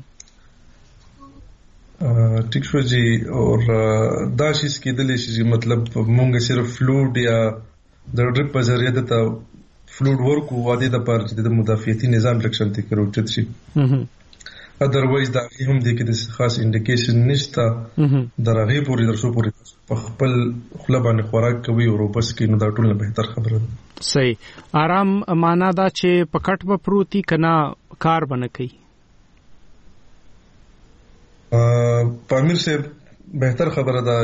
ٹھیک شو جی. اور دا شیز کېدلی شي چې مطلب مونږ صرف فلوډ یا د ډریپ په ذریعه د فلوډ ورکو واده د پاره چې د مدافعتي نظام لکشن ته کروچت شي. اذروایز دا هم دي کې د خاص انډیکیشن نشته درغه پوری درسو پوری په خپل خپل باندې خوراک کوي او بس کې نو دا ټول نه بهتر خبره ده. صحیح. آرام معنا دا چې پکټ به پروتي کنا کار بنه کوي. پامیر سے بهتر خبره ده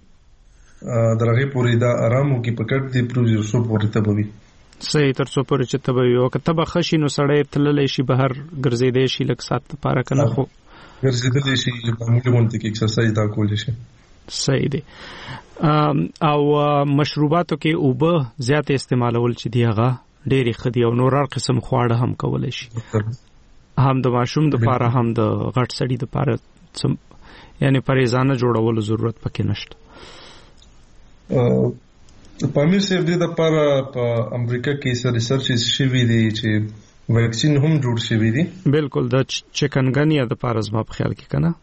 چې درغه پوری دا آرامو کې پکټ دی پروژه سو پوری ته بوي. صحیح. تر څو پورې چې تبوي او کتبه خشي نو سړی تللې شي بهر ګرځېدې شي لک سات لپاره کنه خو ګرځېدې شي معمولی مونږ کې ایکسرسایز دا کول شي. صحیح دی. او مشروباتو کې اوبه زیات استعمالول چې دی هغه ډېری خدي او نور هر قسم خواړه هم کولای شي، هم د ماشوم د لپاره هم د غټ سړي د لپاره، یعنی پریزانه جوړولو ضرورت پکې نشته. پامیر صاحب دې د لپاره په امریکا کې سره ریسرچ شوی دی چې ویکسین هم جوړ شوی دی. بالکل د چکنګنیا د لپاره زما په خیال کې کنه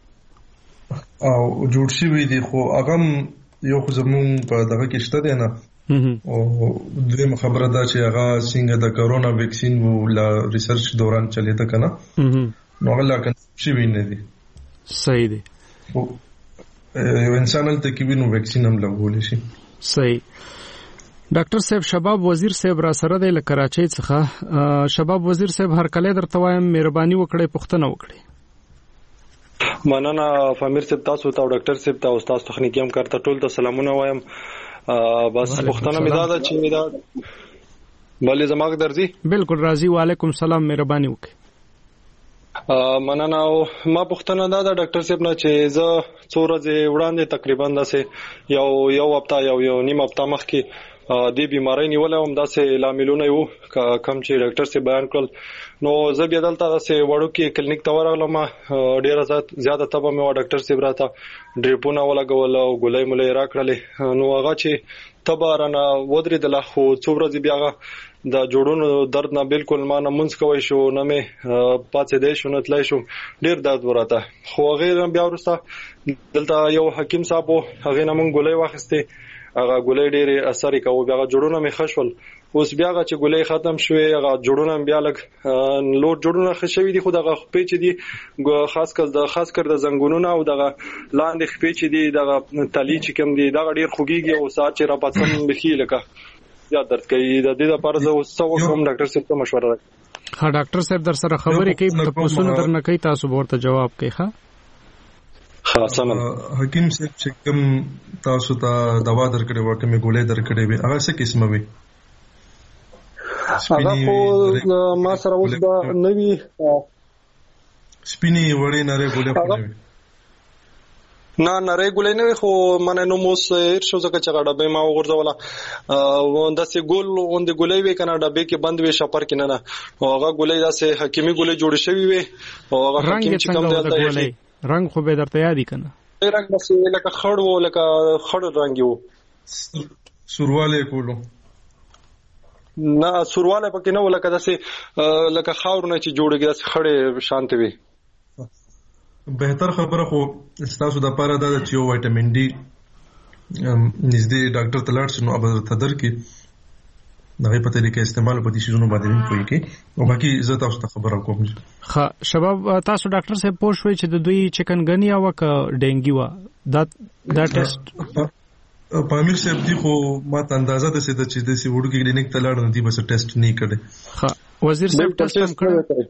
او جوړ شوی دی، خو هغه یو خو زمون په دغه کې شته دی نه. او دویم خبره دا چې هغه څنګه د کرونا ویکسین ولا ریسرچ دوران چلیده کنه نو هغه لا کنه شوی نه دی. صحیح دی. یو انسان ته کې وینو ویکسین هم لګول شي. صحیح. ډاکټر صاحب شباب وزیر صاحب را سره دی له کراچۍ څخه. شباب وزیر صاحب هر کله درته وایم مهرباني وکړئ پوښتنه وکړئ. مننه فامیر صاحب تاسو ته او ډاکټر صاحب ته او تاسو تخنیکی هم کارته ټول ته سلامونه وایم. بس پوښتنه مې دا چې مې دا بلې زماغ درځي. بالکل راځي. وعلیکم السلام. مهرباني وکړئ. مننه. او ما پوښتنه دا ده ډاکټر صاحب نه چې زه څو ورځې وړاندې تقریبا داسې یو یو هفته یو یو نیم هفته مخکې دې بیماری نیولې وم، داسې لاملونه یو کم چې ډاکټر صاحب بیان کړل. نو زه بیا دلته داسې وړوکې کلینیک ته ورغلم، ډېره زیاته تبه مې وه. ډاکټر صاحب راته ډریپونه ولګول او ګولۍ مولۍ راکړلې. نو هغه چې تبه رانه ودرېدله، خو څو ورځې بیا هغه د جوړونو درد نه بالکل ما نه منځ کوی شو، نه مې پاڅېدی شو، نه تلی شو، ډېر درد وراته. خو هغې بیا وروسته دلته یو حکیم صاحب و، هغې نه مونږ ګولۍ واخیستې، هغه ګولۍ ډېرې اثر یې کوو. بیا هغه جوړونه مې ښه شول. اوس بیا هغه چې ګولۍ ختم شوې، هغه جوړونه بیا لږ لوډ جوړونه ښه شوي دي، خو دغه خپې چې دي خاص کر د خاص کر د زنګونونه او دغه لاندې خپې چې دي دغه تلي چې کوم دي دغه ډېر خوږېږي او ساعت چې راپاڅم بیخي لکه زیات درد کوي. د دې لپاره زه اوس څه وکړم ډاکټر صاحب ته مشوره راکړئ. ها ډاکټر صاحب در سره خبرې کوي، تاسو درنه کوي، تاسو ورته جواب کوي. ها ها سلام. حکیم صاحب چې کوم تاسو ته دوا درکړې وه، کومې ګولۍ درکړې وې، هغه څه قسمه وي؟ هغه خو ما سره اوس دا نوي سپینې وړې نرۍ ګولۍ خو نه وي. نه نری ګولۍ نه وي، خو منه نو موس هیر شو ځکه چې هغه ډبې ما وغورځوله. داسې ګول غوندې ګولۍ وې که نه، ډبې کې بند وې، شپر کې نه نه. هغه ګولۍ داسې حکیمي ګولۍ جوړې شوي وې. او هغه حکیم چې کوم دی هلته رنګ خو به درته یادي که نه؟ رنګ داسې لکه خړ و، لکه خړ رنګ و. سوروالی یې کولو؟ نه سوروالی پکې نه و، لکه داسې لکه خاورونه چې جوړېږي داسې خړې شانتې وې. بهتر خبره خو ستاسو د پاره دا چې یو وټامین ډي نږدې ډاکټر ته لاړ شئ، نو به درته درکړي دغه په طریقې استعمال په دې شیزونو باندې هم کوي کې او باقي زه تاسو ته خبره کوم. ښه شباب، تاسو ډاکټر صاحب پوه شوئ چې د دوی چکنګنیا وه که ډینګي وه؟ دا دا ټیسټ پامیر صاحب دی خو ماته اندازه ده چې د چې داسې وړوکي کلینیک ته لاړ نه دي بس ټیسټ نه یې کړی. ښه وزیر صاحب ټیسټ هم کړی؟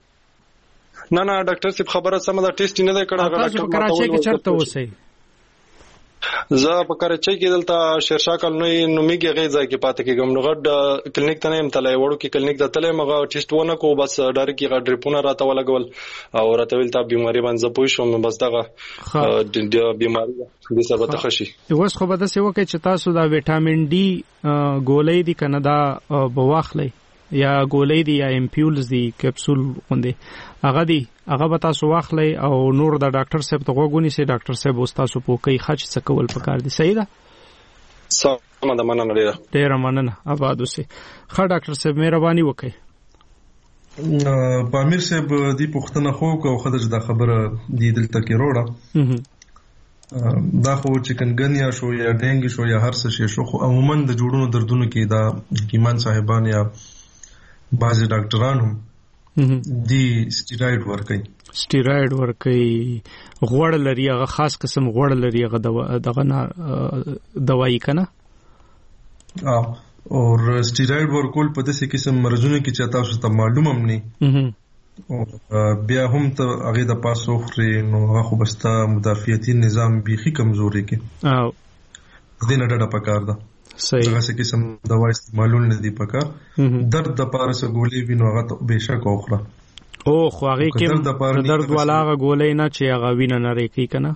نه نه ډاکټر صاحب خبره سمه ده، ټیسټ نه دی کړی. تاسو په کراچۍ کې چېرته اوسئ؟ زه په کراچۍ کې دلته شیرشاه کالونی نومیږي غیزه کې پاتې کېږم نو غټ کلینیک ته نه يم تلای وړو کې کلینیک ته تلای مغه ټیسټ ونه کو بس ډایرکټ کې غټ ریپونه راته ولګول او راته ویل تا بیماری باندې پوه شوم بس دغه د بیماری د سبب ته خشي اوس خو به د څه وکړي چې تاسو دا وټامین ډي ګولۍ دي کنه دا بواخلې یا ګولۍ دي یا امپیولز دي کپسول غوندې هغه دي هغه به تاسو واخلئ او نور د ډاکټر صاحب ته غوږونی سي ډاکټر صاحب اوس تاسو پوکي خچ څه کول پکار دي صحیح ده سم ده مننه ډیره ډیره مننه آباد اوسئ ښه ډاکټر صاحب مهرباني وکړئ پامیر صاحب دی پښتنه خو کو خدای دا خبره دی دلته کې روړه دا خو چکنګنیا شو یا ډینګ شو یا هر څه شي شو خو عموما د جوړونو دردونو کې دا حکیمان صاحبان یا بعضی ډاکټران هم دی سټیراید ورکي سټیراید ورکي غوړ لري هغه خاص قسم غوړ لري هغه دغه دوايي کنه او اور سټیراید ورکول په داسې قسم مرزونه کې چې تاسو ته معلوم هم نه او بیا هم ته هغه د پاسو خوري نو هغه خو بستا مدافعتي نظام بيخي کمزوري کې او دینه ډډه پکار ده صحیح هغه څه قسم دوا استعمالول نه دی پکار درد د پاره سره ګولې وینو هغه بهشکه اوخره او خو هغه کې درد والا هغه ګولې نه چې هغه وینه نه ریکی کنه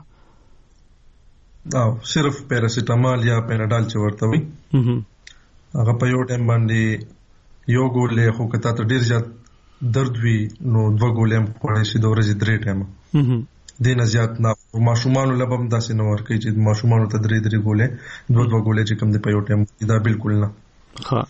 او صرف پیراسیټامول یا پیناډال چې ورته وي هغه په یو ټیم باندې یو ګولې خو کته ته ډیر زیات درد وی نو دوه ګولې هم خوړې شي د ورځې درې ټیم دینه زیات نه ماشومان لبم داسې نو ورکې چې ماشومان ته درې درې ګولې دوه دوه ګولې چې کم دی په یو ټیم دا بالکل نه ها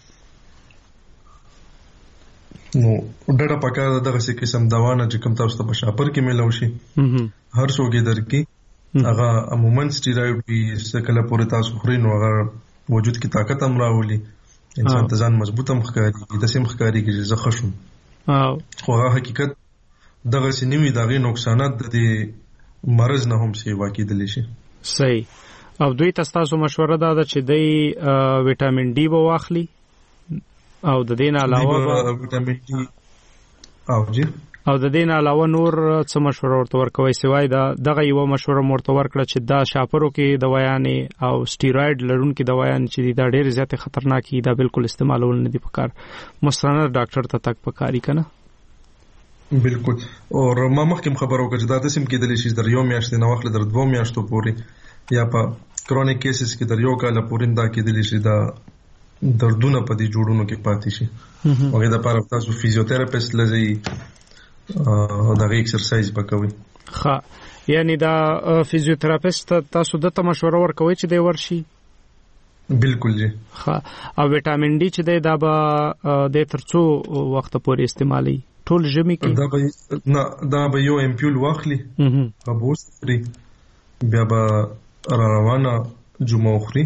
نو ډډه پکاره دغه څه قسم دوا نه چې کم تاسو ته په شاپر کې ملو شي هر څوګي درکې هغه عموما سټیراید وی سکله پورې تاسو خوري نو هغه وجود کې طاقت هم راولي انسان ته ځان مضبوط هم ښکاري د سیم ښکاري کې زه خشم او خو هغه حقیقت دغه سینوي دغه نقصانات د دې مرز نه هم سی واقع دي شي صحیح او دوی تاسو مشوره دا ده چې د وټامین ډي به واخلي او د دې نه علاوه وټامین ډي او جی او د دې نه علاوه نور څه مشوره ورته ورکوي سوای دا دغه یو مشوره ورته ورکړه چې دا شاپرو کې دوايانې او سټیراید لرونکي دوايانې چې دا ډېر زیات خطرناک دي دا بالکل استعمالول نه دي پکار مستند ډاکټر ته تک پکاري کنه بالکل او ما مخکې خبرو کړه چې دا د سیم کې د لشي در یو میاشتې نه واخله در دوه میاشتو پورې یا په کرونیک کیسز کې در یو کال پورې دا کې د لشي دا دردونه په دې جوړونو کې پاتې شي او دا لپاره تاسو فزیوتراپیست لږی او دا ایکسرسایز وکوي ښه یعنی دا فزیوتراپیست تاسو د ته مشوره ورکوي چې دی ورشي بالکل جی ښه او وټامین ډي چې دا به د ترڅو وخت پورې استعمالي ټول ژمي کې دا به نه دا به یو امپیول واخلي قبوس لري بیا به را روانه جمعه خوري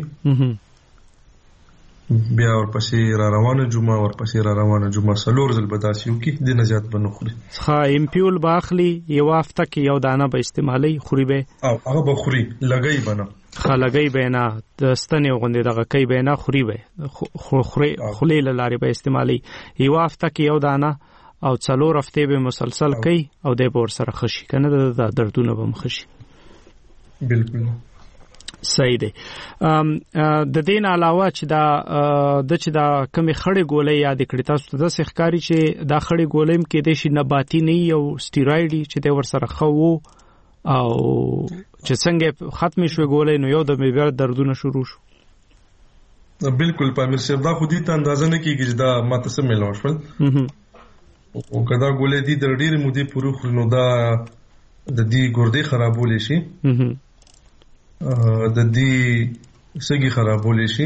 بیا ورپسې را روانه جمعه ورپسې را روانه جمعه سلور ځل به داسې وکړي د نجات به نه خوري ښه امپیول به اخلي یو هفته کې یو دانه به استعمالي خوري به او هغه به خوري لګي به نه ښه لګي به نه د ستنې غوندې دغه کوي به نه خوري به خوري خولې له لارې به استعمالي یو هفته کې یو دانه او څلور هفته به مسلسل کوي او د بور سره خشي کنه د دردونه به مخشي بالکل صحیح دی د دین علاوه چې دا د چې دا کمی خړې ګولې یاد کړی تاسو ته د ښکاری چې دا خړې ګولې کې د شي نباتي نه یو سټیراید چې د ور سره خو او چې څنګه ختم شو ګولې نو یو د بیا دردونه شروع شو بالکل پامیر صاحب دا خو دې ته اندازه نه کیږي چې دا ماته سم ملو شول او کدا ګولې دي د ډېرې مودې پورې خورنو دا د دې ګردې خرابول شي د دې سګي خرابول شي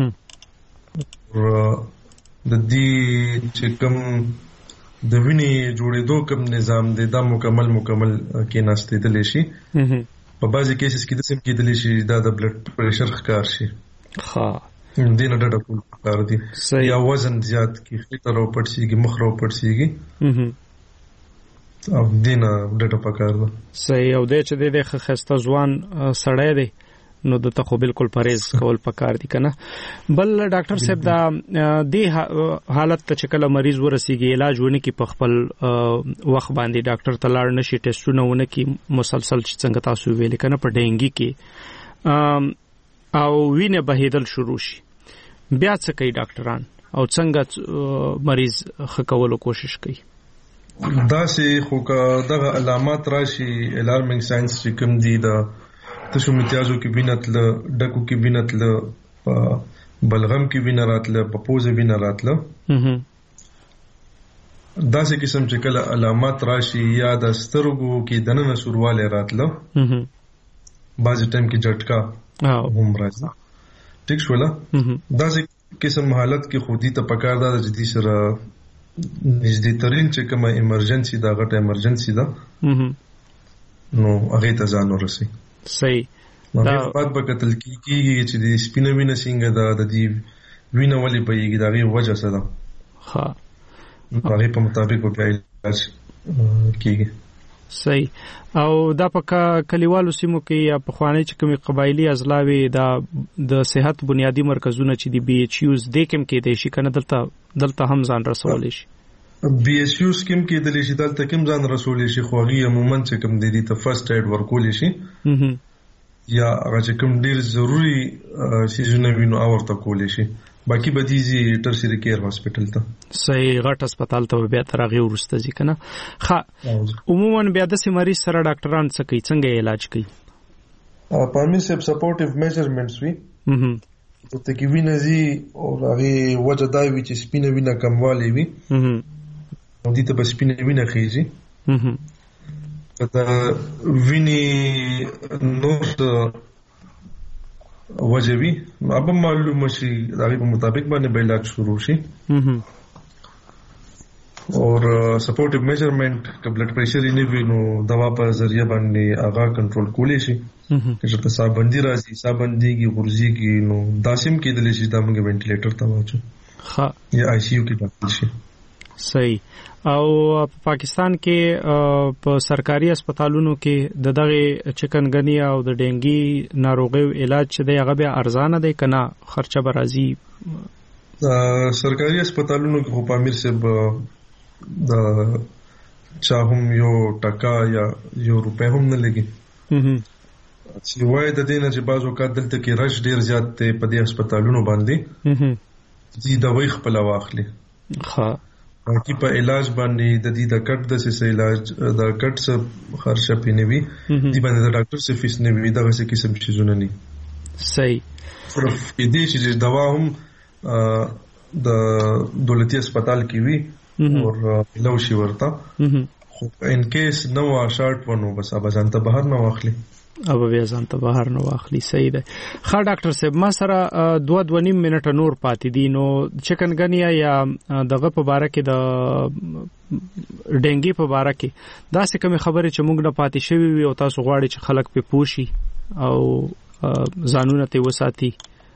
د دې چې کوم د وینې جوړېدو کوم نظام دی دا مکمل مکمل کې ناستېدل شي په بعضي کیسز کې د سم کېدل شي دا د بلډ پريشر ښکار شي ها دینه ډډه کول کار دي یا وزن زیات کی خطر او پړسیږي مخ راو پړسیږي او دینه ډډه پکار ده صحیح او د چې د خسته ځوان سړی دی نو د ته خو بالکل پرهیز کول پکار دي کنه بل ډاکټر صاحب دا د حالت ته چې کله مریض ورسیږي علاج ونه کی په خپل وخت باندې ډاکټر ته لاړ نشي ټیسټونه ونه کی مسلسل چې څنګه تاسو ویل کنه په ډینګي کې او وینه بهیدل شروع شي بیا څه کوي ډاکټران او څنګه مریض خکولو کوشش کوي؟ دا سي خو کا دغه علامات راشي الارمینګ ساينس چې کوم دي د تاسو امتیازو کې وینتل ډکو کې وینتل بلغم کې وینه راتله په پوزه وینه راتله دا سه قسم چې کله علامات راشي یا د سترګو کې دننه سورواله راتله بعض ټایم کې جټکا هم راځي ټیک شولا دا سه قسم حالت کې خودي ته پکار دا چې دي سره نږدې ترين چې کومه ایمرجنسي دا غټه ایمرجنسي ده نو هغه ته ځان ورسي صحیح دا په پات کتل کیږي چې د سپینه وینه څنګه دا د دې وینه ولې بېږي دا غي وجه څه ده ها هغه په مطابق په علاج کیږي صحیح او دا په کلیوالو سیمو کې یا په خواني چې کومي قبایلی ازلاوي دا د صحت بنیادی مرکزونه چې دی بي ایچ یوز د کوم کې د شي کنه دلته دلته هم ځان رسول شي بي ایچ یو سکیم کې د لشي دلته کوم ځان رسول شي خو هغه عموما چې کوم د دې ته فرست ایډ ورکول شي یا هغه چې کوم ډیر ضروری سيزونه وینو اورته کول شي باقي بدیزي ټرشري کیر هاسپټل ته صحیح غټ هسپتال ته بیا ترغه ورسته ځي کنه ها عموما بیا د مریض سره ډاکټران څه کوي څنګه علاج کوي پرمیسیو سپورټیو میجرمنټس وی ته کې وینې زی او هغه وجه دا وی چې سپینه وینه کموالی وی نو دې ته بس سپینه وینه خېږي دا ویني نور وجوي اب معلومه شي دا په مطابق باندې به علاج شروع شي اور سپورټیو میجرمنٹ ک بلډ پریشر یې نه وینو دوا په ذریعہ باندې هغه کنټرول کولی شي چې په صابندي راځي صابنديږي غورځيږي نو داسم کې د لشي د موږ وینټیلیټر ته واچو ها یا آی سی یو کې داخل شي صحیح او په پاکستان کې په سرکاري هسپتالونو کې د دغه چکنګنی او د ډینګي ناروغیو علاج چې دی هغه به ارزانه دی کنه خرچه به راځي سرکاري هسپتالونو کې په امیر صاحب د چاهم یو ټکا یا یو روپے هم نه لګي چې وای د دې نه چې بازو کا دلته کې رش ډیر زیات ته په دې هسپتالونو باندې دې دوی خپل واخلي ها باقي په علاج باندې د دې د کټ د سې علاج د کټ څخه خرچه پینوي دې باندې د ډاکټر څخه فیس نه وي دا څه قسم شيزونه نه صحیح دې چې دوا هم د دولتي هسپتال کې وي او لو شي ورته خو ان کیس نو شارټ ونو بس اب ځان ته بهر نه واخلي او بیا ځان ته بهر نه واخلي صحیح ده ښه ډاکټر صاحب ما سره دوه دوه نیم منټه نور پاتې دي نو چکنګنیا یا دغه په باره کې د ډینګي په باره کې دا څه کوم خبره چې موږ نه پاتې شوی وي او تاسو غواړئ چې خلک په پوښي او ځانونه ته وساتي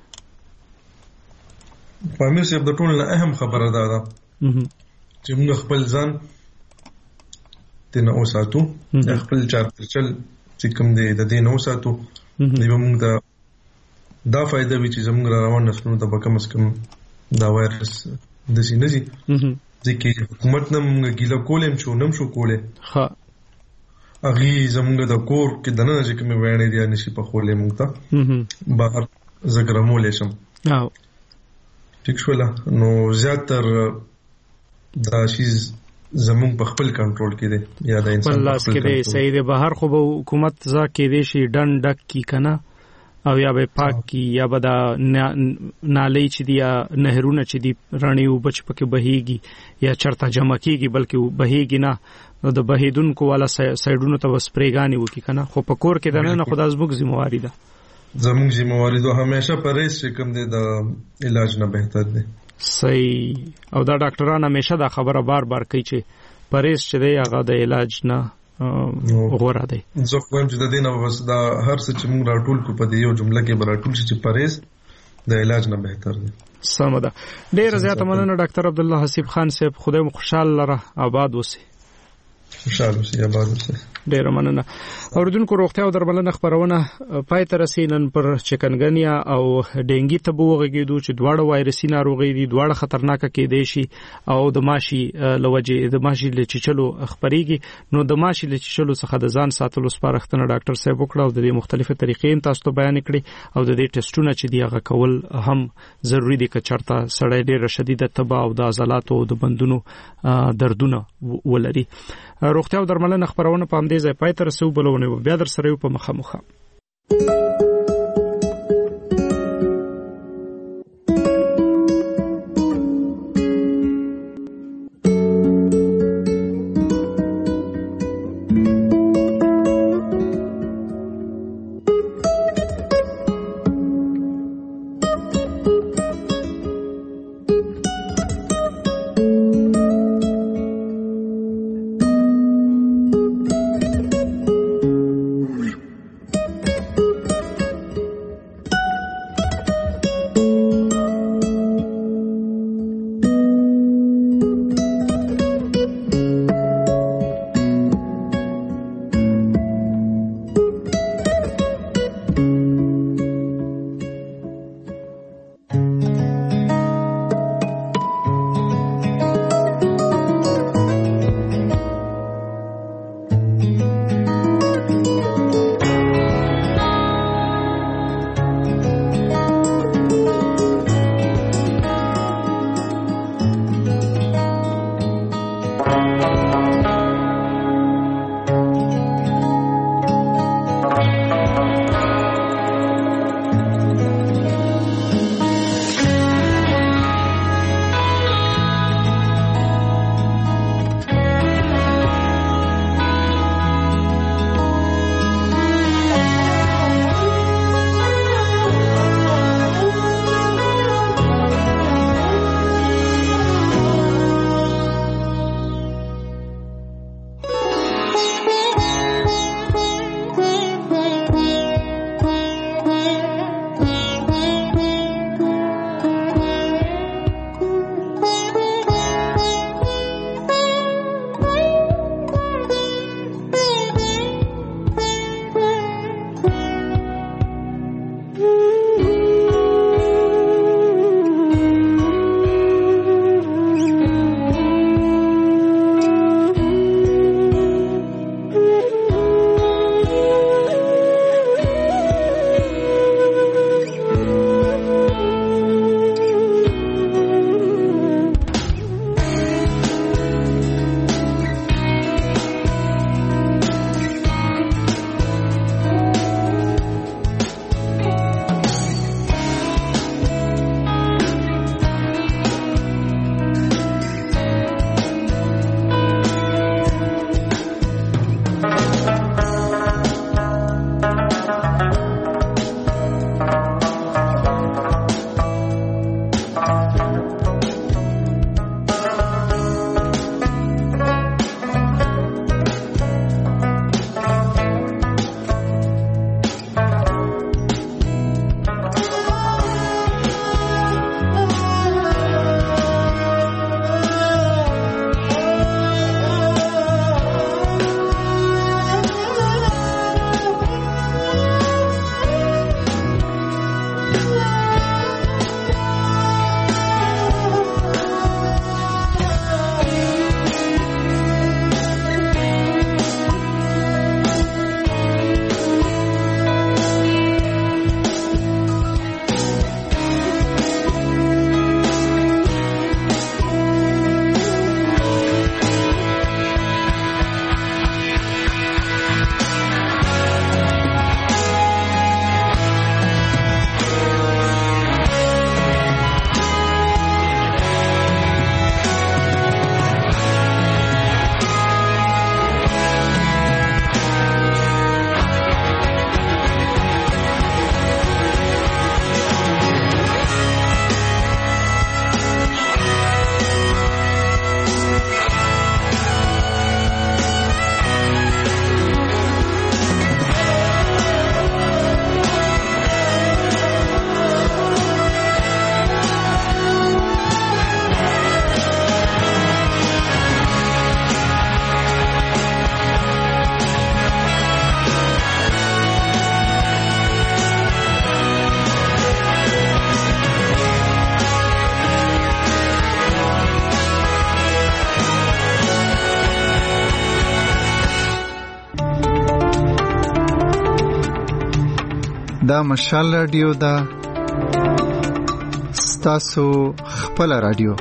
پامیر صاحب د ټول نه اهم خبره ده چې موږ خپل ځان تنه اوساتو خپل چارچل چې کوم دی د دې نو ساتو دی موږ دا دا فائدہ وی چې زموږ روان نسلونو ته به کم از کم دا وایرس د سینځي ځکه حکومت نه موږ ګیله کولم چې نم شو کوله ها اغي زموږ د کور کې دنه چې کوم وینې دی نشي په خولې موږ ته بهر زګرمولې شم او ټیک شولا نو زیاتر دا شیز زمون په خپل کنټرول کې دی یا د انسان په لاس کې دی صحیح دی بهر خو به حکومت ځا کې دی شي ډن ډک کی کنه او یا به پاک کی یا به دا نالې چې دی یا نهرونه چې دی رانی او بچ پکې بهيږي یا چرته جمع کیږي بلکې بهيږي نه نو د بهیدونکو والا سایډونو ته وسپریګانی وکي کنه خو په کور کې دنه خدا زموږ ذمہواری ده زموږ ذمہواری ده همیشه پرېز چې کوم دی د علاج نه بهتر دی صحیح او دا ډاکټران همیشه دا خبره بار بار کوي چې پرېز چې دی هغه د علاج نه غوړه دی زه کوم چې د دې نه بس دا هر څه چې موږ راټول کو په دې یو جمله کې براټول چې پرېز د علاج نه بهتر دی سم ده ډیر زیاته مننه ډاکټر عبد الله حسیب خان صاحب خدای مو خوشاله لره آباد وسی خوشاله اوسئ آباد اوسئ. ډیر مننه. اوردونکو روغتیا او درملنه خبرونه پای ته رسیدن پر چکنګنیا او ډینګي ته وګړګیدو چې دواړه وایرسي ناروغي دي، دواړه خطرناک کېدای شي او د ماشي لوجه د ماشي لچچلو خبريږي. نو د ماشي لچچلو څخه د ځان ساتلو سپارښتنه ډاکټر صاحب وکړه او د مختلفو طریقې تاسو ته بیان کړي او د دې ټیسټونه چې دی هغه کول هم ضروری دي که چرته سړی ډیر شدید تبه او د عضلاتو او د بندونو دردونه ولري. روغتیا او درملنه خبرونه په همدې ځای پای ته رسو، بلونه بیا در سره په مخامخه. دا مشال رادیو دا ستاسو خپل رادیو.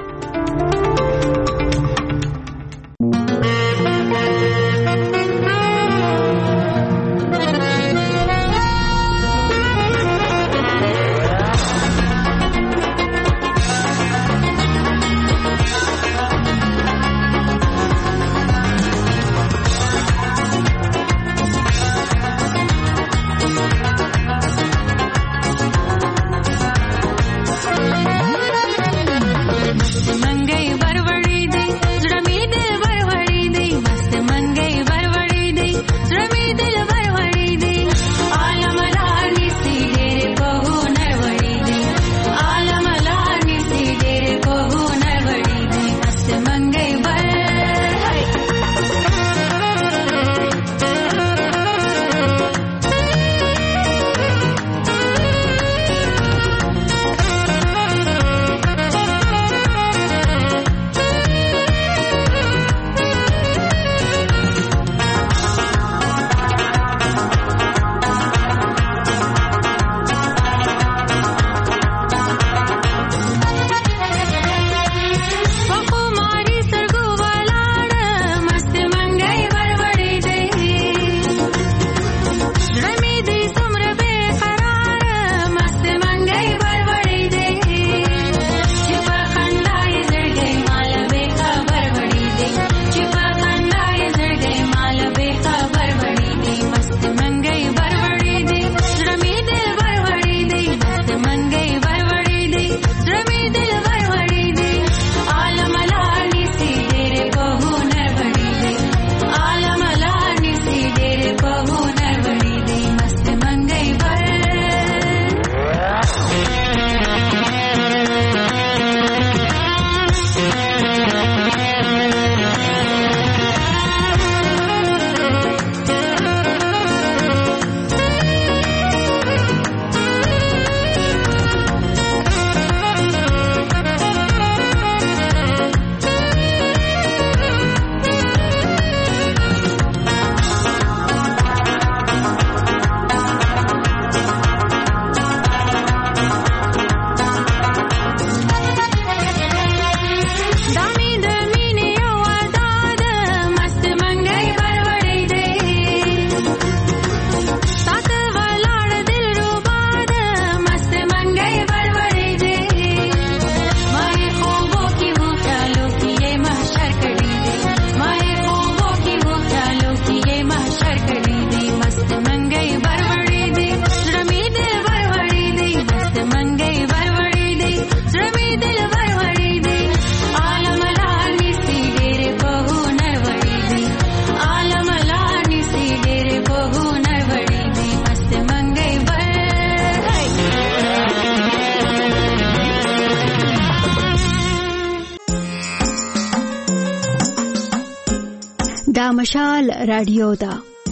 دا مشال رادیو دا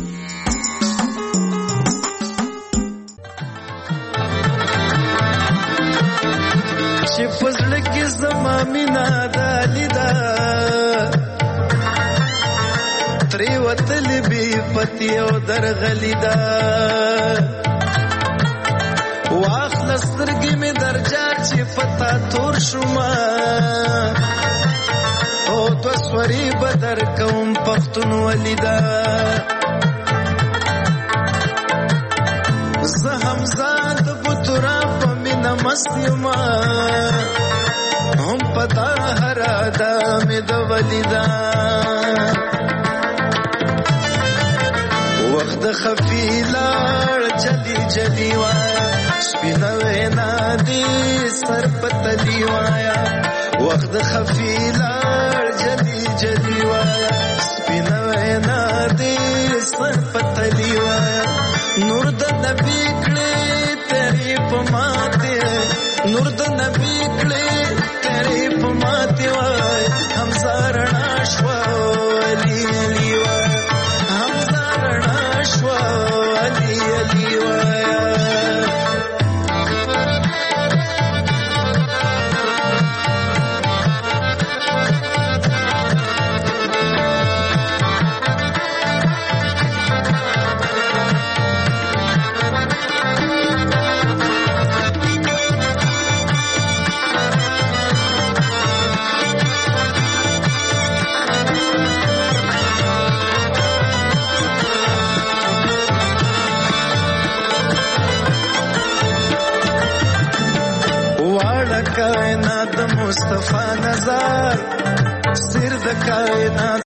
چې پزړه کې زما مینا دالیدا تری وتل بي پتی او درغلیدا واخل سترګې می درجا چې پتا تور شوما او تو سوري بدر کوم پختون ولیدا زه همزاد بوترا په مینا مستیما هم پتا هرادا می د ولیدا وخت خفیلار جلی جلی وایا سپینا وینا دی سر پتلی وایا وخت خفیلار جلی جلی وایا سپینا وینا دی سر پتلی وایا نور د نبی کړي تیری پماته نور د نبی کړي تیری پماته وای هم زارنا شوا علی علی وای هم زارنا شوا علی علی وای کائنات د مصطفی نظر سر د کائنات